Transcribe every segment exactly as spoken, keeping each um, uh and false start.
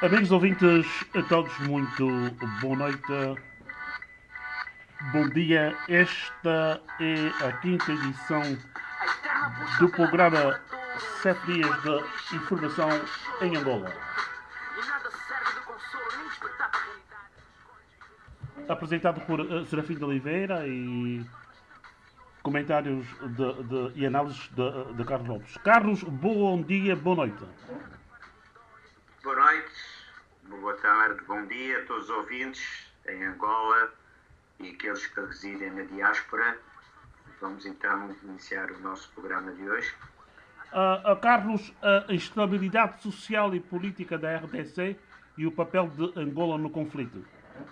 Amigos ouvintes, a todos muito boa noite, bom dia. Esta é a quinta edição do programa Sete Dias de Informação em Angola. Apresentado por uh, Serafim de Oliveira e comentários de, de, e análises de, de Carlos Lopes. Carlos, bom dia, boa noite. Boa noite, boa tarde, bom dia a todos os ouvintes em Angola e aqueles que residem na diáspora. Vamos então iniciar o nosso programa de hoje. Uh, uh, Carlos, a instabilidade social e política da R D C e o papel de Angola no conflito.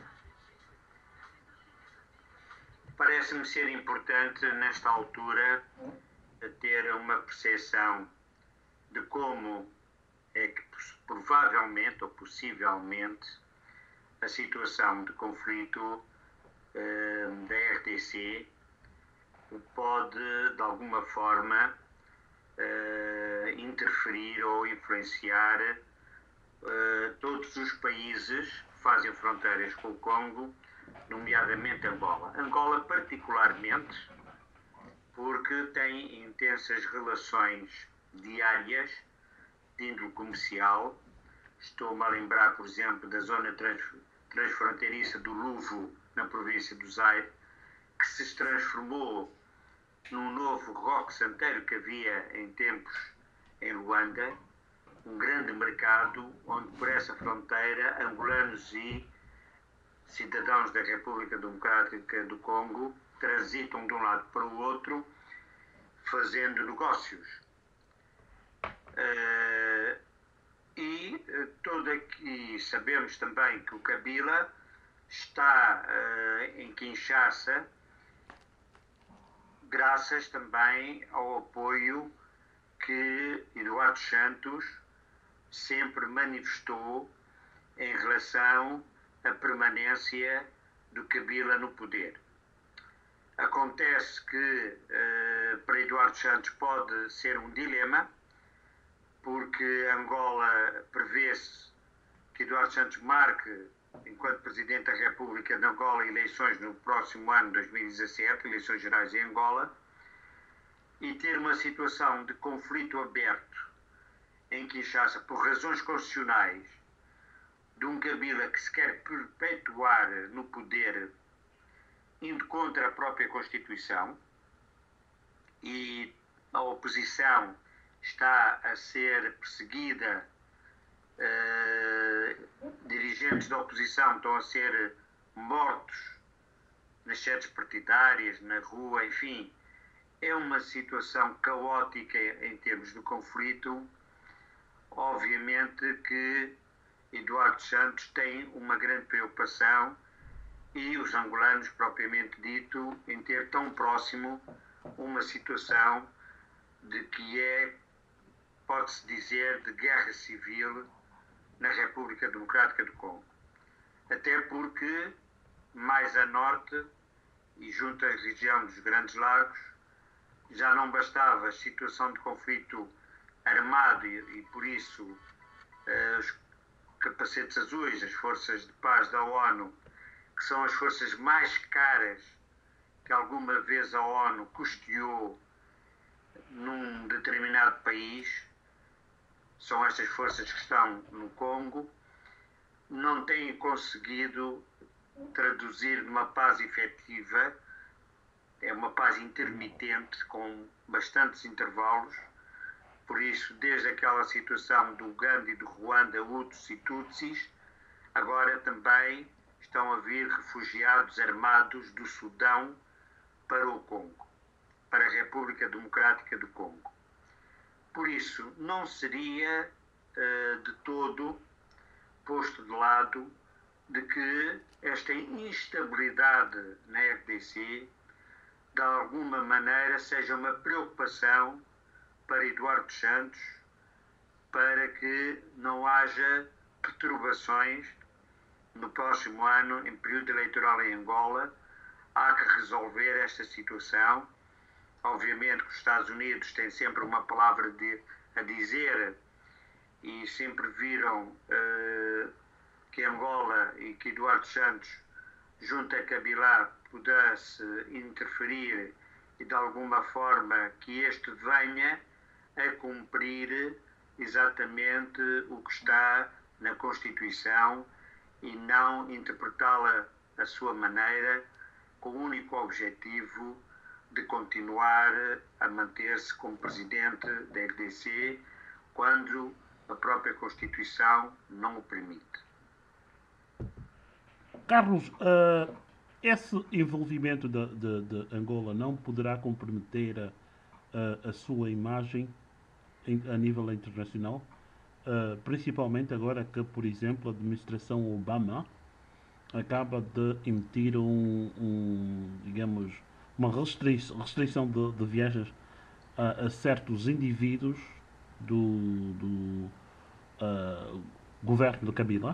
Parece-me ser importante, nesta altura, ter uma percepção de como é que, provavelmente ou possivelmente, a situação de conflito eh, da R D C pode, de alguma forma, eh, interferir ou influenciar eh, todos os países que fazem fronteiras com o Congo, nomeadamente Angola. Angola, particularmente, porque tem intensas relações diárias de índole comercial. Estou-me a lembrar, por exemplo, da zona trans, transfronteiriça do Luvo, na província do Zaire, que se transformou num novo roque santeiro que havia em tempos em Luanda, um grande mercado onde, por essa fronteira, angolanos e cidadãos da República Democrática do Congo transitam de um lado para o outro, fazendo negócios. Uh, e uh, todo aqui sabemos também que o Kabila está uh, em Kinshasa, graças também ao apoio que Eduardo Santos sempre manifestou em relação à permanência do Kabila no poder. Acontece que uh, para Eduardo Santos pode ser um dilema, porque Angola prevê-se que Eduardo Santos marque, enquanto Presidente da República de Angola, eleições no próximo ano, dois mil e dezassete, eleições gerais em Angola, e ter uma situação de conflito aberto em Kinshasa por razões constitucionais de um Kabila que se quer perpetuar no poder, indo contra a própria Constituição, e a oposição está a ser perseguida, uh, dirigentes da oposição estão a ser mortos nas sedes partidárias, na rua, enfim, é uma situação caótica em termos de conflito. Obviamente que Eduardo Santos tem uma grande preocupação, e os angolanos, propriamente dito, em ter tão próximo uma situação de que é, pode-se dizer, de guerra civil na República Democrática do Congo. Até porque, mais a norte e junto à região dos Grandes Lagos, já não bastava a situação de conflito armado e, e por isso, uh, os capacetes azuis, as forças de paz da ONU, que são as forças mais caras que alguma vez a ONU custeou num determinado país, são estas forças que estão no Congo, não têm conseguido traduzir numa paz efetiva. É uma paz intermitente, com bastantes intervalos. Por isso, desde aquela situação do Uganda e do Ruanda, Hutus e Tutsis, agora também estão a vir refugiados armados do Sudão para o Congo, para a República Democrática do Congo. Por isso, não seria uh, de todo posto de lado de que esta instabilidade na R D C, de alguma maneira, seja uma preocupação para Eduardo Santos, para que não haja perturbações no próximo ano, em período eleitoral em Angola. Há que resolver esta situação. Obviamente que os Estados Unidos têm sempre uma palavra de, a dizer e sempre viram uh, que Angola e que Eduardo Santos, junto a Kabila, pudesse interferir e de alguma forma que este venha a cumprir exatamente o que está na Constituição e não interpretá-la à sua maneira, com o único objetivo de continuar a manter-se como presidente da R D C quando a própria Constituição não o permite. Carlos, uh, esse envolvimento de, de, de Angola não poderá comprometer a, a, a sua imagem em, a nível internacional? Uh, principalmente agora que, por exemplo, a administração Obama acaba de emitir um, um digamos, uma restrição, restrição de, de viagens a, a certos indivíduos do, do uh, governo de Kabila.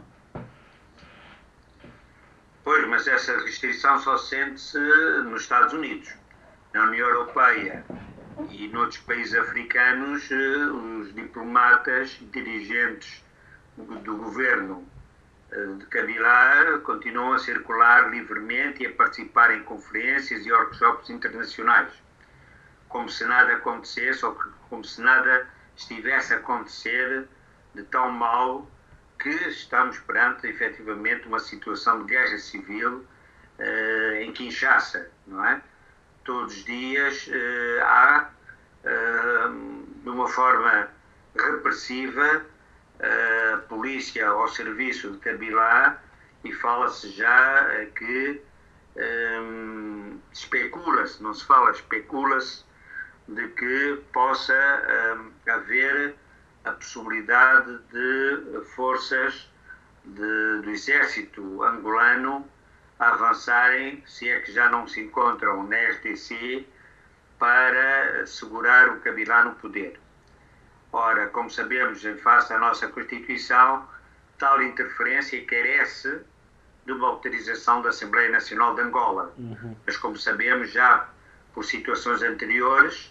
Pois, mas essa restrição só sente-se nos Estados Unidos. Na União Europeia e noutros países africanos, os diplomatas e dirigentes do governo de Kabila continuam a circular livremente e a participar em conferências e workshops internacionais, como se nada acontecesse ou como se nada estivesse a acontecer de tão mal que estamos perante, efetivamente, uma situação de guerra civil uh, em Kinshasa, não é? Todos os dias uh, há, uh, de uma forma repressiva, a polícia ao serviço de Kabila, e fala-se já que um, especula-se, não se fala, especula-se de que possa um, haver a possibilidade de forças de, do exército angolano avançarem, se é que já não se encontram na R D C, para segurar o Kabila no poder. Ora, como sabemos, em face à nossa Constituição, tal interferência carece de uma autorização da Assembleia Nacional de Angola. Uhum. Mas, como sabemos, já por situações anteriores,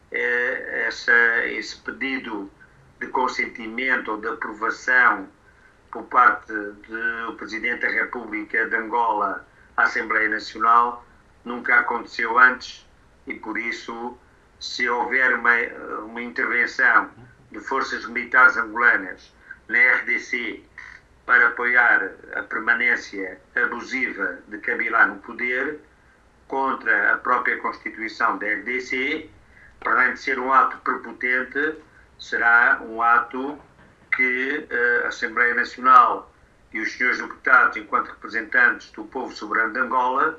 eh, essa, esse pedido de consentimento ou de aprovação por parte do Presidente da República de Angola à Assembleia Nacional nunca aconteceu antes, e por isso, se houver uma, uma intervenção de forças militares angolanas na R D C para apoiar a permanência abusiva de Kabila no poder, contra a própria Constituição da R D C, para além de ser um ato prepotente, será um ato que a Assembleia Nacional e os senhores deputados, enquanto representantes do povo soberano de Angola,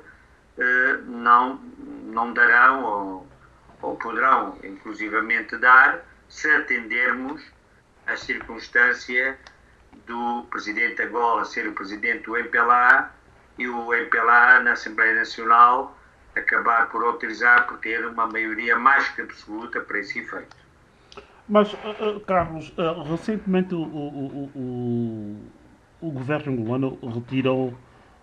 não, não darão ou, ou poderão inclusivamente dar, se atendermos à circunstância do Presidente de Angola ser o Presidente do M P L A e o M P L A na Assembleia Nacional acabar por autorizar, por ter uma maioria mais que absoluta para esse efeito. Mas, uh, Carlos, uh, recentemente o, o, o, o governo angolano retirou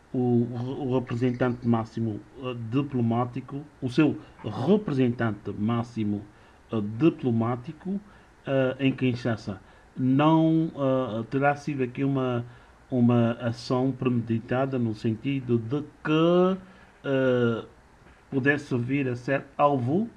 o, o representante máximo uh, diplomático, o seu representante máximo uh, diplomático uh, em Kinshasa. Não uh, terá sido aqui uma, uma ação premeditada no sentido de que uh, pudesse vir a ser alvo?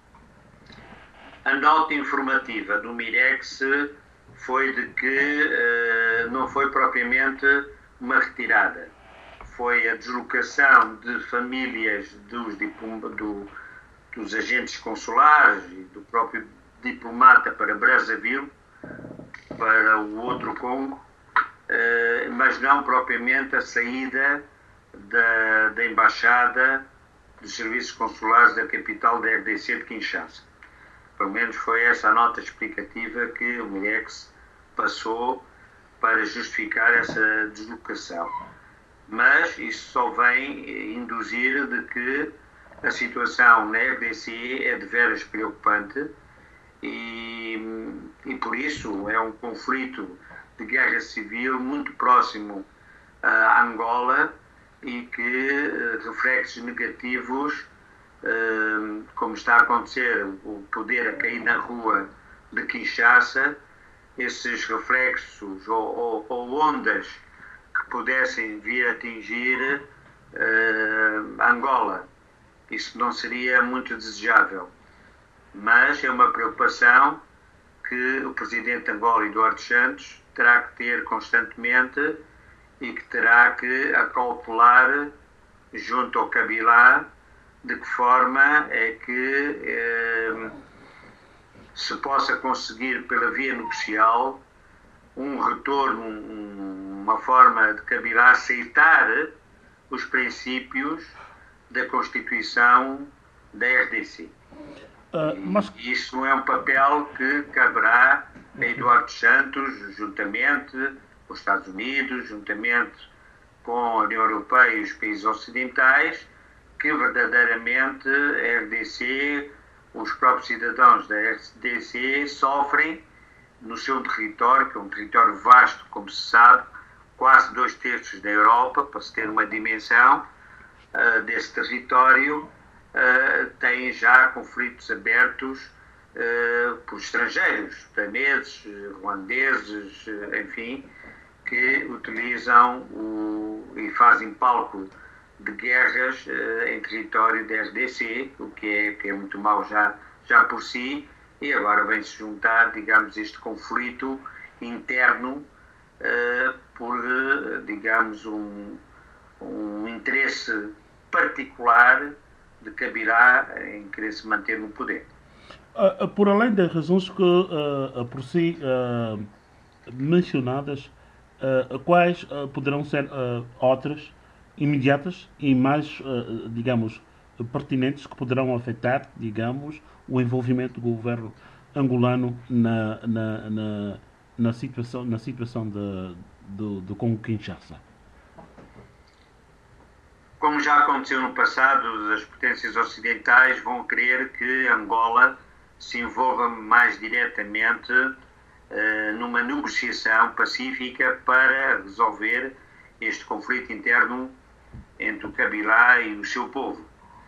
A nota informativa do Mirex foi de que uh, não foi propriamente uma retirada. Foi a deslocação de famílias dos, do, dos agentes consulares e do próprio diplomata para Brazzaville, para o outro Congo, uh, mas não propriamente a saída da, da embaixada dos serviços consulares da capital da R D C de Kinshasa. Pelo menos foi essa a nota explicativa que o Mirex passou para justificar essa deslocação. Mas isso só vem induzir de que a situação na R D C é de veras preocupante e, e por isso é um conflito de guerra civil muito próximo a Angola e que reflexos negativos, como está a acontecer, o poder a cair na rua de Kinshasa, esses reflexos ou, ou, ou ondas que pudessem vir a atingir uh, Angola. Isso não seria muito desejável, mas é uma preocupação que o presidente de Angola, Eduardo Santos, terá que ter constantemente e que terá que acautelar junto ao Kabilá de que forma é que eh, se possa conseguir pela via nupcial um retorno, um, uma forma de Kabilá aceitar os princípios da Constituição da R D C. Uh, mas... E isso é um papel que caberá a Eduardo Santos, juntamente com os Estados Unidos, juntamente com a União Europeia e os países ocidentais, que verdadeiramente a R D C, os próprios cidadãos da R D C sofrem no seu território, que é um território vasto, como se sabe, quase dois terços da Europa, para se ter uma dimensão uh, desse território, uh, tem já conflitos abertos uh, por estrangeiros, daneses, ruandeses, uh, enfim, que utilizam o, e fazem palco de guerras uh, em território da R D C, o que é, que é muito mau já, já por si, e agora vem-se juntar, digamos, este conflito interno uh, por, uh, digamos, um, um interesse particular de Kabila em querer se manter no poder. Uh, por além das razões que uh, por si uh, mencionadas, uh, quais uh, poderão ser uh, outras imediatas e mais, uh, digamos, pertinentes que poderão afetar, digamos, o envolvimento do governo angolano na, na, na, na situação, na situação de, de, de Congo-Kinshasa? Como já aconteceu no passado, as potências ocidentais vão querer que Angola se envolva mais diretamente uh, numa negociação pacífica para resolver este conflito interno entre o Kabila e o seu povo.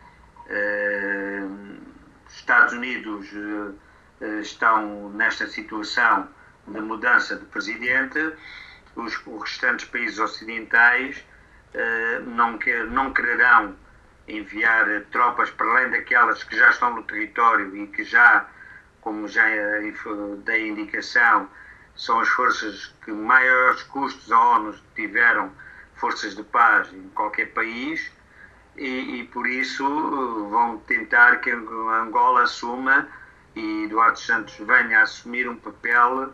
Uh, os Estados Unidos uh, estão nesta situação de mudança de presidente, os, os restantes países ocidentais uh, não, quer, não quererão enviar tropas para além daquelas que já estão no território e que já, como já dei indicação, são as forças que maiores custos a ONU tiveram, forças de paz em qualquer país, e, e por isso vão tentar que Angola assuma e Eduardo Santos venha a assumir um papel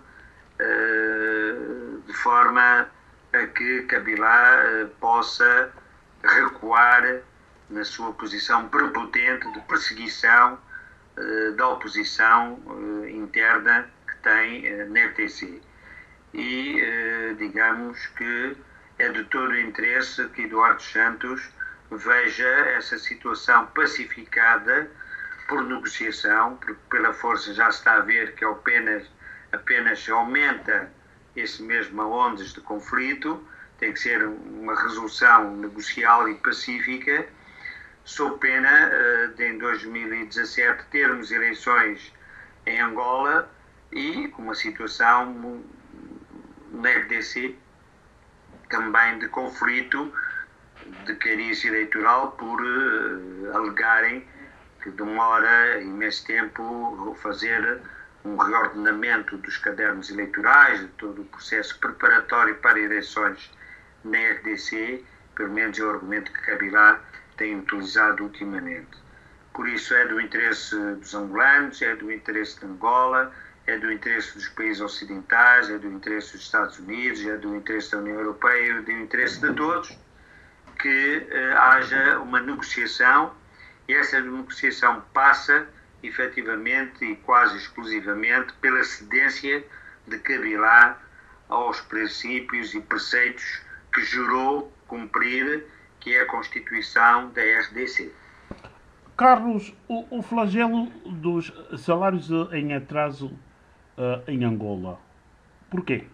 uh, de forma a que Kabila uh, possa recuar na sua posição prepotente de perseguição uh, da oposição uh, interna que tem uh, na R D C. E uh, digamos que é de todo o interesse que Eduardo Santos veja essa situação pacificada por negociação, porque pela força já se está a ver que apenas, apenas aumenta esse mesmo ondas de conflito, tem que ser uma resolução negocial e pacífica, sob pena de em dois mil e dezassete termos eleições em Angola e com uma situação na R D C também de conflito de cariz eleitoral por uh, alegarem que demora imenso tempo fazer um reordenamento dos cadernos eleitorais, de todo o processo preparatório para eleições na R D C, pelo menos é o argumento que Kabila tem utilizado ultimamente. Por isso é do interesse dos angolanos, é do interesse de Angola, é do interesse dos países ocidentais, é do interesse dos Estados Unidos, é do interesse da União Europeia, é do interesse de todos que uh, haja uma negociação, e essa negociação passa efetivamente e quase exclusivamente pela cedência de Kabila aos princípios e preceitos que jurou cumprir, que é a Constituição da R D C. Carlos, o, o flagelo dos salários em atraso uh, em Angola, porquê?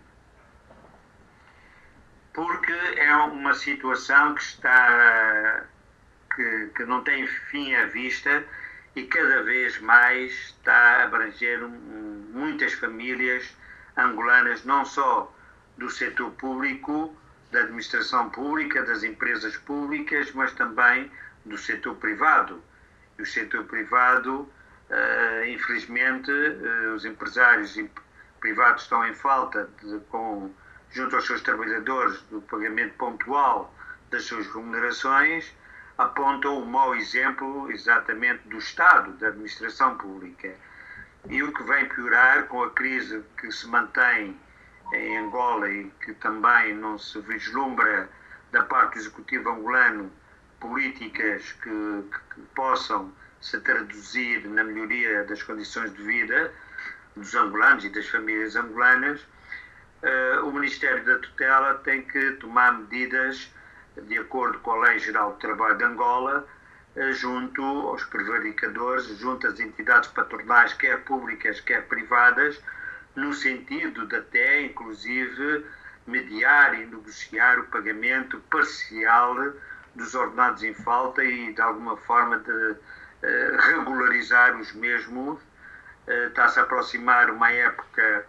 Porque é uma situação que está que, que não tem fim à vista e cada vez mais está a abranger muitas famílias angolanas, não só do setor público, da administração pública, das empresas públicas, mas também do setor privado. E o setor privado, uh, infelizmente, uh, os empresários privados estão em falta, de, com, junto aos seus trabalhadores, do pagamento pontual das suas remunerações, apontam o mau exemplo exatamente do Estado, da administração pública. E o que vem piorar com a crise que se mantém em Angola e que também não se vislumbra da parte do Executivo angolano políticas que, que, que possam se traduzir na melhoria das condições de vida dos angolanos e das famílias angolanas, uh, o Ministério da Tutela tem que tomar medidas de acordo com a Lei Geral do Trabalho de Angola, uh, junto aos prevaricadores, junto às entidades patronais, quer públicas, quer privadas, no sentido de até, inclusive, mediar e negociar o pagamento parcial dos ordenados em falta e, de alguma forma, de uh, regularizar os mesmos. Uh, está-se a aproximar uma época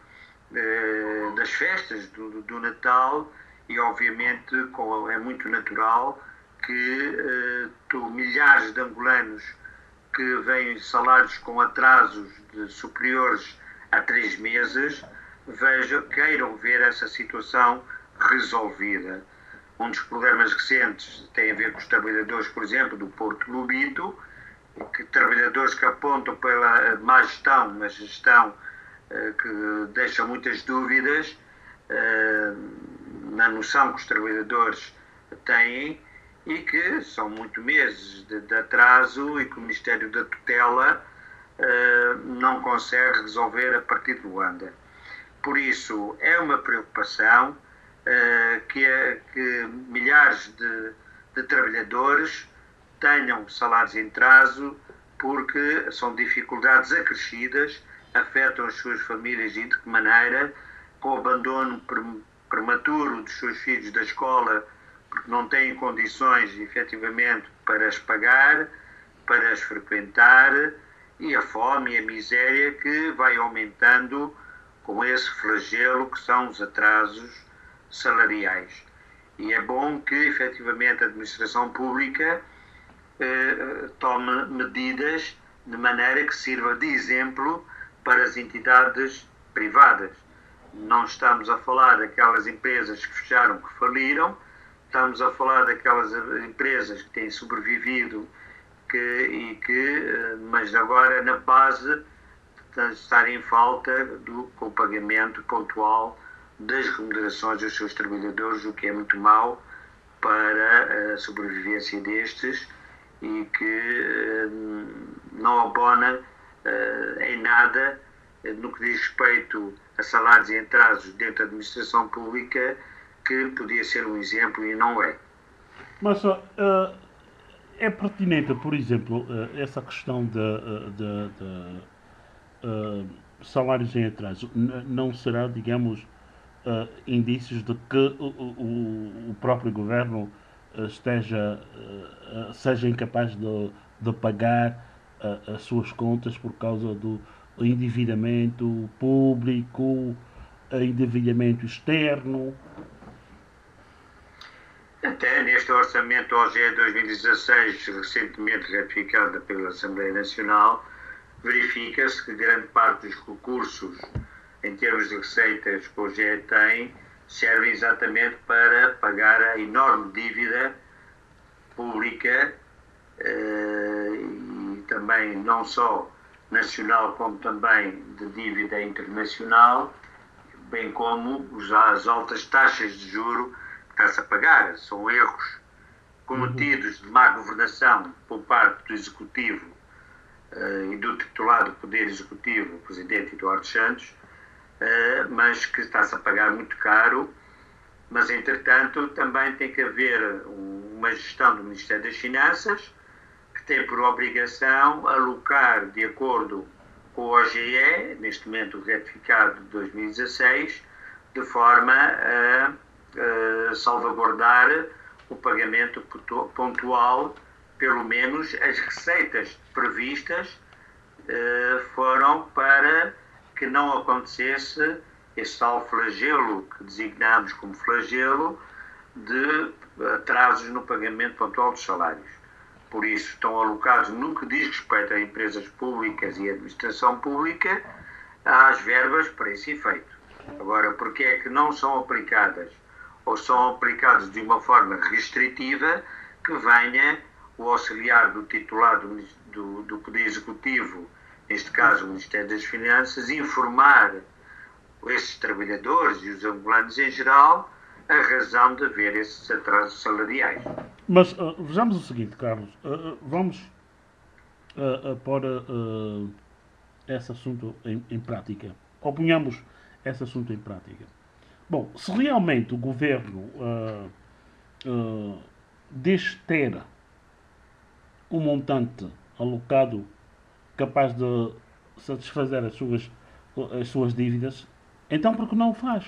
uh, das festas do, do Natal e, obviamente, com, é muito natural que uh, tu, milhares de angolanos que vêm salários com atrasos de superiores há três meses, vejam, queiram ver essa situação resolvida. Um dos problemas recentes tem a ver com os trabalhadores, por exemplo, do Porto Lobito, que trabalhadores que apontam pela má gestão, uma gestão eh, que deixa muitas dúvidas eh, na noção que os trabalhadores têm e que são muito meses de, de atraso e que o Ministério da Tutela Uh, não consegue resolver a partir de Luanda. Por isso, é uma preocupação uh, que, é, que milhares de, de trabalhadores tenham salários em atraso, porque são dificuldades acrescidas, afetam as suas famílias e de que maneira, com o abandono prematuro dos seus filhos da escola, porque não têm condições, efetivamente, para as pagar, para as frequentar, e a fome e a miséria que vai aumentando com esse flagelo que são os atrasos salariais. E é bom que, efetivamente, a administração pública eh, tome medidas de maneira que sirva de exemplo para as entidades privadas. Não estamos a falar daquelas empresas que fecharam, que faliram, estamos a falar daquelas empresas que têm sobrevivido Que, e que, mas agora na base de estar em falta do com o pagamento pontual das remunerações dos seus trabalhadores, o que é muito mau para a sobrevivência destes e que não abona em nada no que diz respeito a salários e atrasos dentro da administração pública, que podia ser um exemplo e não é. Mas uh... é pertinente, por exemplo, essa questão de, de, de uh, salários em atraso. Não será, digamos, uh, indícios de que o, o, o próprio governo esteja, uh, seja incapaz de, de pagar uh, as suas contas por causa do endividamento público, endividamento externo? Até neste Orçamento O G E dois mil e dezasseis, recentemente ratificado pela Assembleia Nacional, verifica-se que grande parte dos recursos, em termos de receitas que o O G E tem, servem exatamente para pagar a enorme dívida pública e também não só nacional, como também de dívida internacional, bem como as altas taxas de juro está-se a pagar. São erros cometidos de má governação por parte do Executivo uh, e do titular do Poder Executivo, o Presidente Eduardo Santos, uh, mas que está-se a pagar muito caro. Mas, entretanto, também tem que haver uma gestão do Ministério das Finanças que tem por obrigação alocar, de acordo com o O G E, neste momento retificado de dois mil e dezasseis, de forma a Uh, salvaguardar o pagamento pontual, pelo menos as receitas previstas uh, foram para que não acontecesse esse tal flagelo que designamos como flagelo de atrasos no pagamento pontual dos salários. Por isso, estão alocados, no que diz respeito a empresas públicas e administração pública, às verbas para esse efeito. Agora, porque é que não são aplicadas ou são aplicadas de uma forma restritiva, que venha o auxiliar do titular do, do, do Poder Executivo, neste caso o Ministério das Finanças, informar esses trabalhadores e os angolanos em geral a razão de haver esses atrasos salariais. Mas uh, vejamos o seguinte, Carlos. Uh, vamos uh, uh, pôr uh, esse assunto em, em prática. Ou ponhamos esse assunto em prática. Bom, se realmente o governo uh, uh, diz ter um montante alocado capaz de satisfazer as suas, as suas dívidas, então por que não o faz?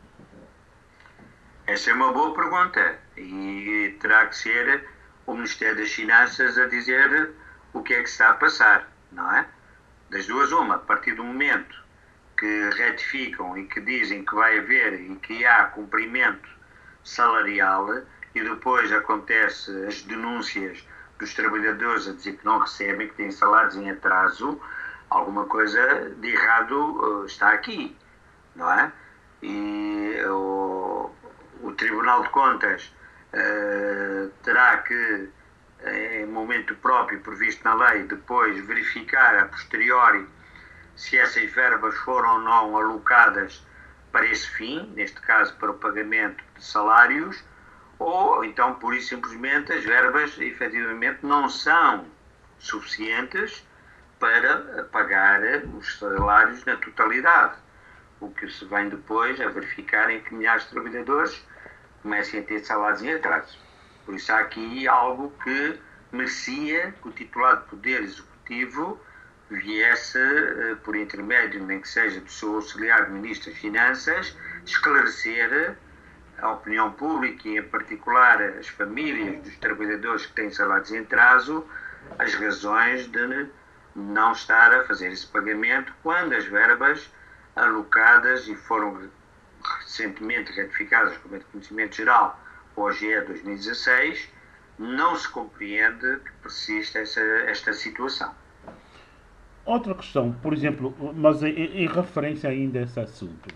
Essa é uma boa pergunta e terá que ser o Ministério das Finanças a dizer o que é que está a passar, não é? Das duas uma, a partir do momento que retificam e que dizem que vai haver e que há cumprimento salarial e depois acontece as denúncias dos trabalhadores a dizer que não recebem, que têm salários em atraso, alguma coisa de errado uh, está aqui, não é? E o, o Tribunal de Contas uh, terá que, em momento próprio previsto na lei, depois verificar a posteriori se essas verbas foram ou não alocadas para esse fim, neste caso para o pagamento de salários, ou então, pura e simplesmente, as verbas efetivamente não são suficientes para pagar os salários na totalidade. O que se vem depois a verificar em que milhares de trabalhadores comecem a ter salários em atraso. Por isso há aqui algo que merecia que o titular de Poder Executivo viesse, por intermédio, nem que seja do seu auxiliar de Ministro das Finanças, esclarecer a opinião pública e, em particular, as famílias dos trabalhadores que têm salários em atraso, as razões de não estar a fazer esse pagamento quando as verbas alocadas e foram recentemente ratificadas como é de conhecimento geral, o O G E dois mil e dezasseis, não se compreende que persiste essa, esta situação. Outra questão, por exemplo, mas em, em referência ainda a esse assunto.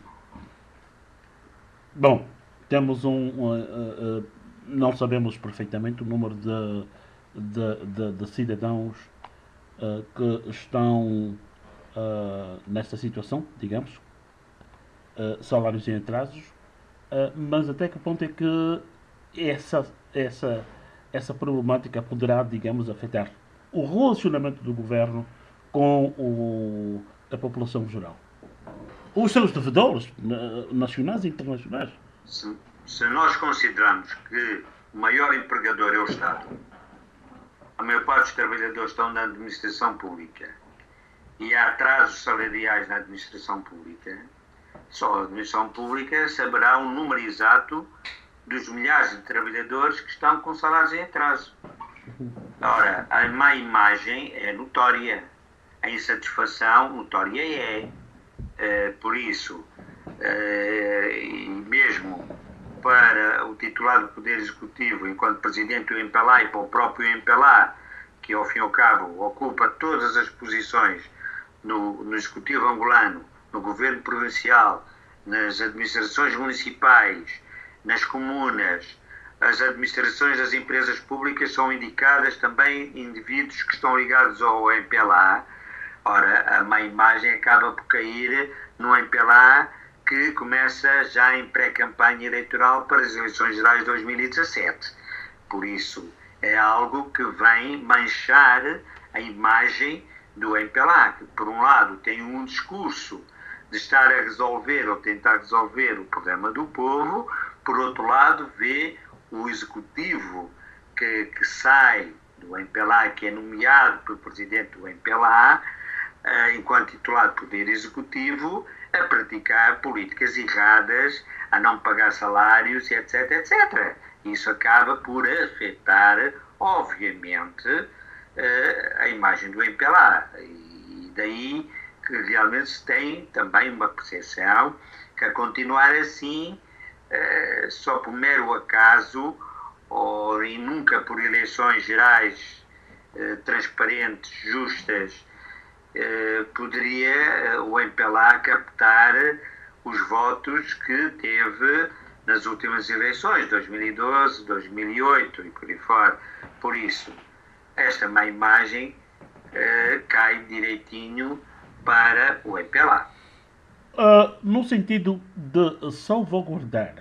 Bom, temos um... Uh, uh, uh, não sabemos perfeitamente o número de, de, de, de cidadãos uh, que estão uh, nesta situação, digamos, uh, salários em atrasos, uh, mas até que ponto é que essa, essa, essa problemática poderá, digamos, afetar o relacionamento do governo com o, a população geral? Os seus devedores nacionais e internacionais. Se, se nós consideramos que o maior empregador é o Estado, a maior parte dos trabalhadores estão na administração pública e há atrasos salariais na administração pública, só a administração pública saberá o número exato dos milhares de trabalhadores que estão com salários em atraso. Ora, a má imagem é notória, a insatisfação notória é. Uh, por isso, uh, e mesmo para o titular do Poder Executivo, enquanto Presidente do MPLA, e para o próprio MPLA, que ao fim e ao cabo ocupa todas as posições no, no Executivo angolano, no Governo Provincial, nas administrações municipais, nas comunas, as administrações das empresas públicas são indicadas também indivíduos que estão ligados ao MPLA. Ora, a má imagem acaba por cair no MPLA, que começa já em pré-campanha eleitoral para as eleições gerais de dois mil e dezassete. Por isso, é algo que vem manchar a imagem do MPLA, que por um lado tem um discurso de estar a resolver ou tentar resolver o problema do povo, por outro lado vê o executivo que, que sai do MPLA, que é nomeado pelo presidente do MPLA, enquanto titular de Poder Executivo, a praticar políticas erradas, a não pagar salários, etc, etcétera. Isso acaba por afetar, obviamente, a imagem do MPLA. E daí que realmente se tem também uma percepção que a continuar assim, eh, só por mero acaso, ou, e nunca por eleições gerais eh, transparentes, justas, eh, poderia eh, o M P L A captar os votos que teve nas últimas eleições, dois mil e doze, dois mil e oito e por aí fora. Por isso, esta má imagem eh, cai direitinho para o M P L A. Uh, no sentido de salvaguardar,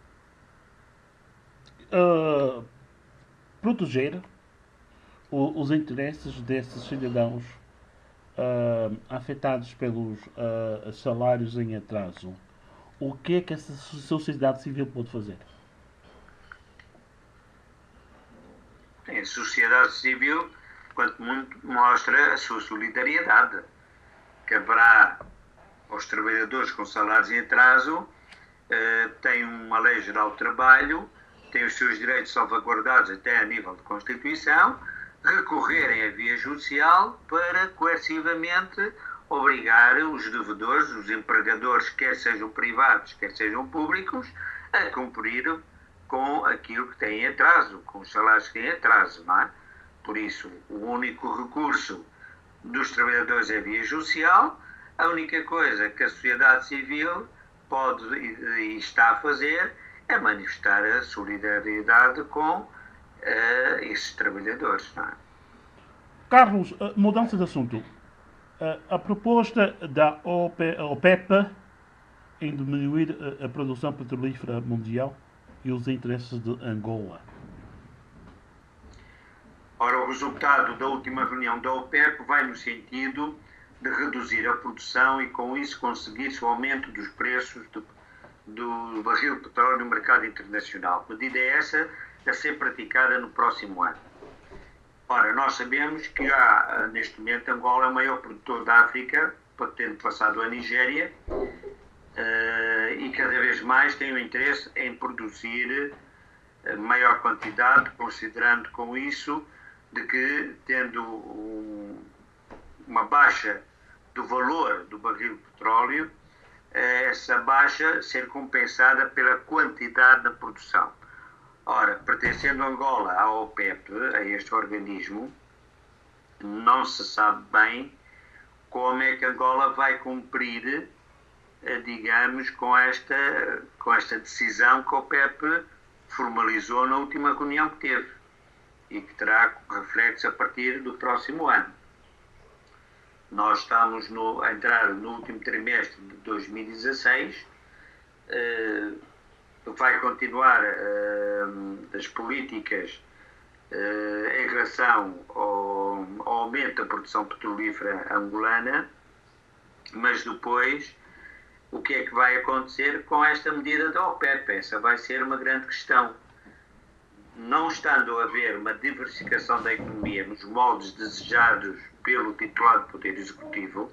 uh, proteger o, os interesses desses cidadãos uh, afetados pelos uh, salários em atraso, o que é que essa sociedade civil pode fazer? A sociedade civil, quanto muito, mostra a sua solidariedade. Caberá aos trabalhadores com salários em atraso, eh, tem uma lei geral de trabalho, tem os seus direitos salvaguardados até a nível de Constituição, recorrerem à via judicial para coercivamente obrigar os devedores, os empregadores, quer sejam privados, quer sejam públicos, a cumprir com aquilo que tem em atraso, com os salários que têm em atraso, não é? Por isso, o único recurso dos trabalhadores é a via judicial. A única coisa que a sociedade civil pode e está a fazer é manifestar a solidariedade com uh, esses trabalhadores. Não é? Carlos, mudança de assunto. A proposta da OPEP em diminuir a produção petrolífera mundial e os interesses de Angola. Ora, o resultado da última reunião da OPEP vai no sentido de reduzir a produção e, com isso, conseguir-se o aumento dos preços do, do barril de petróleo no mercado internacional. Medida essa a ser praticada no próximo ano. Ora, nós sabemos que há, neste momento, Angola é o maior produtor da África, tendo passado a Nigéria, uh, e cada vez mais tem o interesse em produzir maior quantidade, considerando com isso de que, tendo um, uma baixa do valor do barril de petróleo, essa baixa ser compensada pela quantidade da produção. Ora, pertencendo Angola à OPEP, a este organismo, não se sabe bem como é que Angola vai cumprir, digamos, com esta, com esta decisão que a OPEP formalizou na última reunião que teve e que terá reflexos a partir do próximo ano. Nós estamos no, a entrar no último trimestre de dois mil e dezasseis, eh, vai continuar eh, as políticas eh, em relação ao, ao aumento da produção petrolífera angolana, mas depois o que é que vai acontecer com esta medida da OPEP? Essa vai ser uma grande questão. Não estando a haver uma diversificação da economia nos moldes desejados pelo titular do Poder Executivo,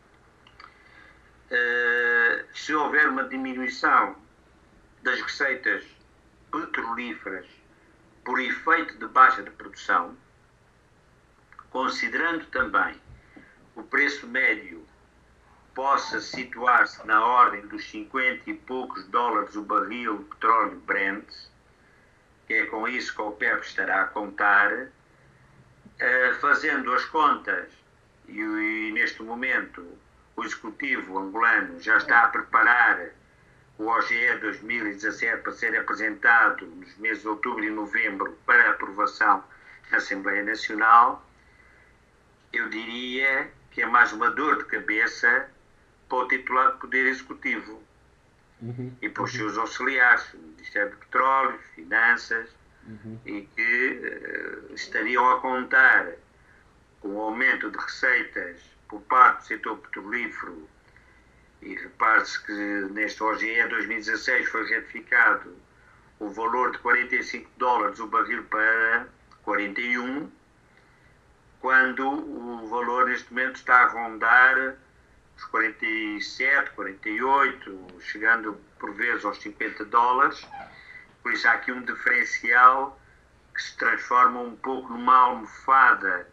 eh, se houver uma diminuição das receitas petrolíferas por efeito de baixa de produção, considerando também o preço médio possa situar-se na ordem dos cinquenta e poucos dólares o barril de petróleo Brent, que é com isso que a OPEP estará a contar, uh, fazendo as contas, e, e neste momento o Executivo angolano já está a preparar o O G E dois mil e dezassete para ser apresentado nos meses de outubro e novembro para aprovação na Assembleia Nacional, eu diria que é mais uma dor de cabeça para o titular do Poder Executivo. Uhum, e para os uhum. seus auxiliares, o Ministério do Petróleo, Finanças, uhum. e que uh, estariam a contar com o aumento de receitas por parte do setor petrolífero. E repare-se que neste O G E dois mil e dezasseis foi retificado o valor de quarenta e cinco dólares o barril para quarenta e um, quando o valor neste momento está a rondar os quarenta e sete, quarenta e oito, chegando por vezes aos cinquenta dólares. Por isso há aqui um diferencial que se transforma um pouco numa almofada,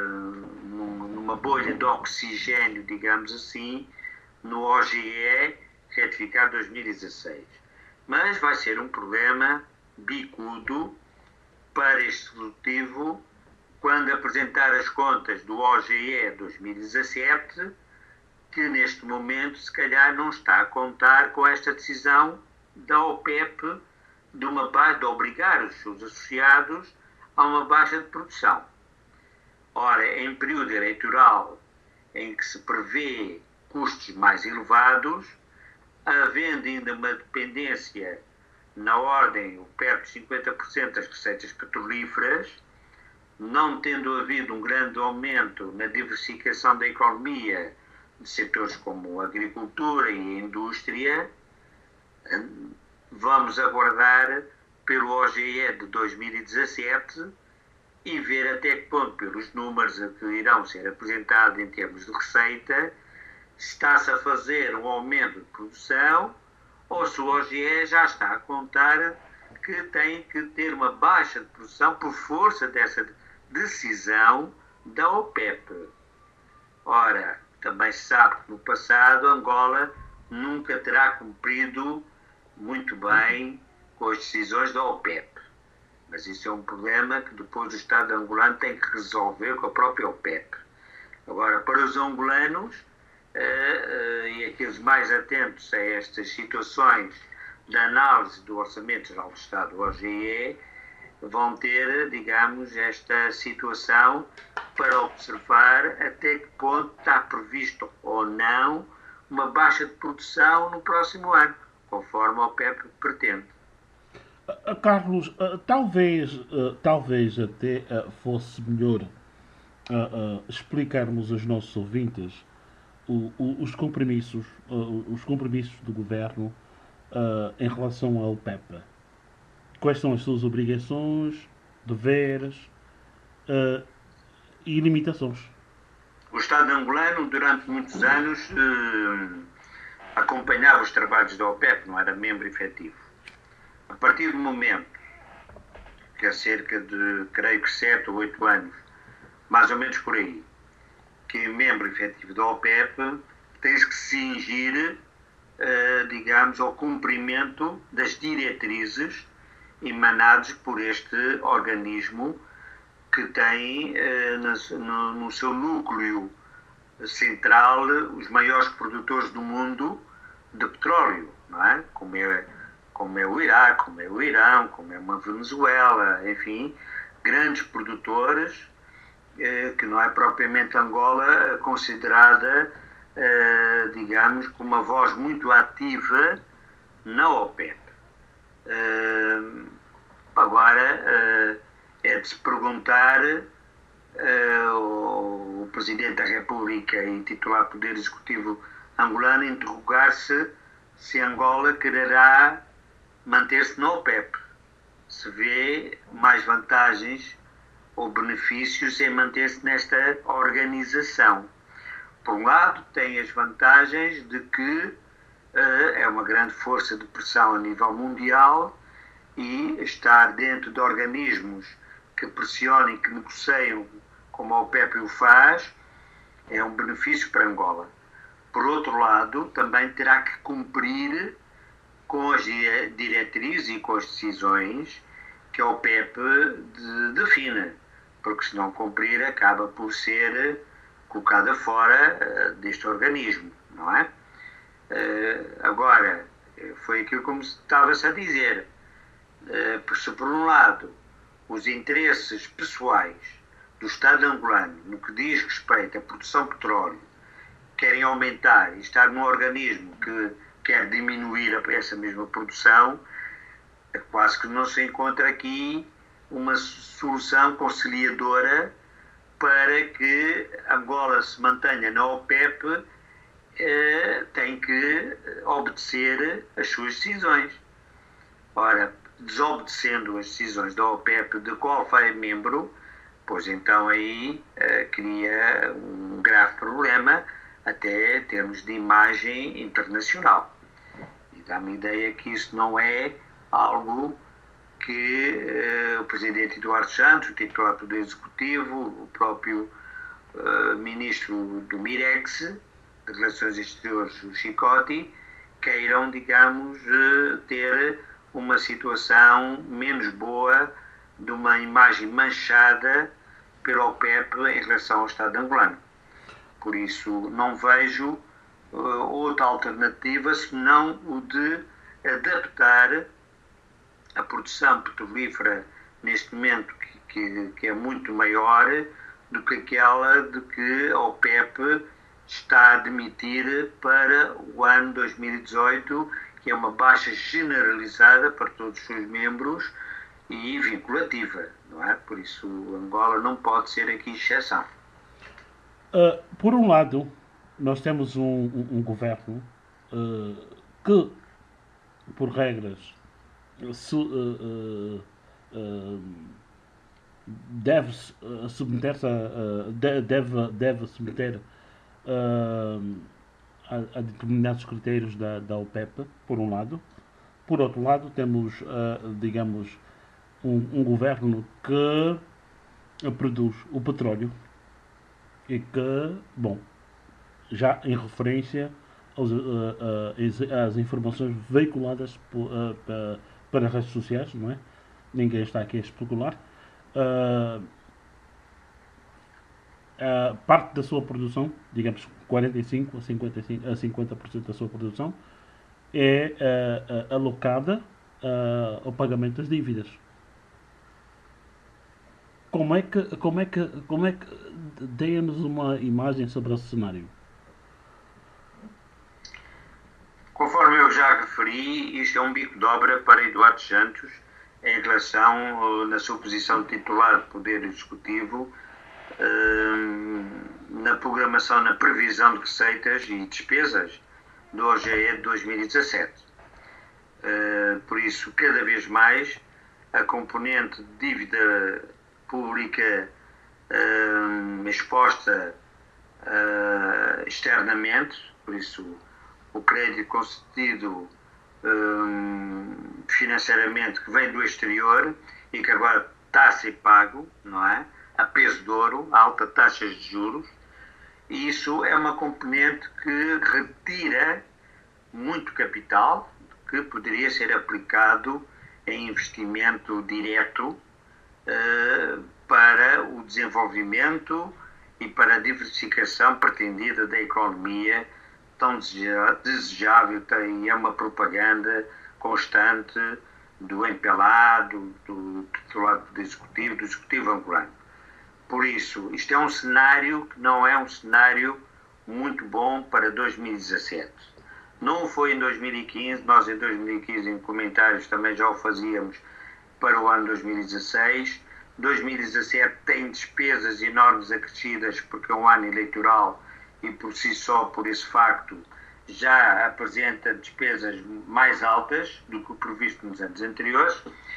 uh, numa bolha de oxigênio, digamos assim, no O G E, retificado dois mil e dezasseis. Mas vai ser um problema bicudo para este executivo quando apresentar as contas do O G E dois mil e dezassete, que neste momento se calhar não está a contar com esta decisão da OPEP de, uma baixa, de obrigar os seus associados a uma baixa de produção. Ora, em período eleitoral em que se prevê custos mais elevados, havendo ainda uma dependência na ordem, perto de cinquenta por cento das receitas petrolíferas, não tendo havido um grande aumento na diversificação da economia de setores como a agricultura e a indústria, vamos aguardar pelo O G E de dois mil e dezassete e ver até que ponto, pelos números que irão ser apresentados em termos de receita, está-se a fazer um aumento de produção ou se o O G E já está a contar que tem que ter uma baixa de produção por força dessa decisão da OPEP. Ora, também se sabe que no passado Angola nunca terá cumprido muito bem com as decisões da OPEP. Mas isso é um problema que depois o Estado angolano tem que resolver com a própria OPEP. Agora, para os angolanos, uh, uh, e aqueles mais atentos a estas situações da análise do Orçamento Geral do Estado, O G E, vão ter, digamos, esta situação para observar até que ponto está previsto ou não uma baixa de produção no próximo ano, conforme a OPEP pretende. Uh, Carlos, uh, talvez, uh, talvez até uh, fosse melhor uh, uh, explicarmos aos nossos ouvintes o, o, os compromissos, uh, os compromissos do governo uh, em relação à OPEP. Quais são as suas obrigações, deveres uh, e limitações? O Estado angolano, durante muitos anos, uh, acompanhava os trabalhos da OPEP, não era membro efetivo. A partir do momento que há cerca de, creio que sete ou oito anos, mais ou menos por aí, que é membro efetivo da OPEP, tens que se cingir, uh, digamos, ao cumprimento das diretrizes emanadas por este organismo que tem uh, no, no seu núcleo central os maiores produtores do mundo de petróleo, não é? Como é, como é o Iraque, como é o Irão, como é uma Venezuela, enfim, grandes produtores uh, que não é propriamente Angola considerada, uh, digamos, com uma voz muito ativa na OPEP. Uh, agora uh, é de se perguntar uh, o, o Presidente da República e titular Poder Executivo angolano interrogar-se se Angola quererá manter-se na OPEP, se vê mais vantagens ou benefícios em manter-se nesta organização. Por um lado, tem as vantagens de que é uma grande força de pressão a nível mundial e estar dentro de organismos que pressionam e que negociam como a OPEP o faz é um benefício para Angola. Por outro lado, também terá que cumprir com as diretrizes e com as decisões que a OPEP define, porque se não cumprir acaba por ser colocada fora deste organismo, não é? Uh, agora, foi aquilo como estava-se a dizer. Uh, se por um lado os interesses pessoais do Estado angolano no que diz respeito à produção de petróleo querem aumentar e estar num organismo que quer diminuir essa mesma produção, é quase que não se encontra aqui uma solução conciliadora para que Angola se mantenha na OPEP. Uh, tem que obedecer as suas decisões. Ora, desobedecendo as decisões da OPEP de qual foi membro, pois então aí uh, cria um grave problema até em termos de imagem internacional. E dá-me a ideia que isso não é algo que uh, o Presidente Eduardo Santos, o titular do Poder Executivo, o próprio uh, Ministro do Mirex, de Relações Exteriores, o Chicote, queiram, digamos, ter uma situação menos boa, de uma imagem manchada pela OPEP em relação ao Estado angolano. Por isso, não vejo uh, outra alternativa senão o de adaptar a produção petrolífera neste momento, que, que, que é muito maior do que aquela de que a OPEP está a admitir para o ano dois mil e dezoito, que é uma baixa generalizada para todos os seus membros e vinculativa, não é? Por isso, Angola não pode ser aqui exceção. Uh, por um lado, nós temos um, um, um governo uh, que, por regras, se, uh, uh, deve submeter-se a, deve, deve submeter uh, a, a determinados critérios da, da OPEP, por um lado. Por outro lado, temos, uh, digamos, um, um governo que produz o petróleo e que, bom, já em referência aos, uh, uh, às informações veiculadas por, uh, para, para redes sociais, não é? Ninguém está aqui a especular. Uh, uh, parte da sua produção, digamos quarenta e cinco por cento a cinquenta e cinco por cento, a cinquenta por cento da sua produção, é uh, uh, alocada uh, ao pagamento das dívidas. Como é que, como é que, como é que, deem-nos uma imagem sobre esse cenário? Conforme eu já referi, isto é um bico de obra para Eduardo Santos em relação, na sua posição de titular do Poder Executivo, na programação, na previsão de receitas e despesas do O G E de dois mil e dezassete. Por isso, cada vez mais, a componente de dívida pública exposta externamente, por isso, o crédito concedido um, financeiramente que vem do exterior e que agora está a ser pago, não é? A peso de ouro, a alta taxas de juros, e isso é uma componente que retira muito capital que poderia ser aplicado em investimento direto uh, para o desenvolvimento e para a diversificação pretendida da economia, tão desejável, tem, é uma propaganda constante do M P L A, do, do titular do Executivo, do Executivo angolano. Por isso, isto é um cenário que não é um cenário muito bom para dois mil e dezassete. Não foi em dois mil e quinze, nós em dois mil e quinze em comentários também já o fazíamos para o ano dois mil e dezasseis. dois mil e dezassete tem despesas enormes acrescidas porque é um ano eleitoral e por si só, por esse facto, já apresenta despesas mais altas do que o previsto nos anos anteriores,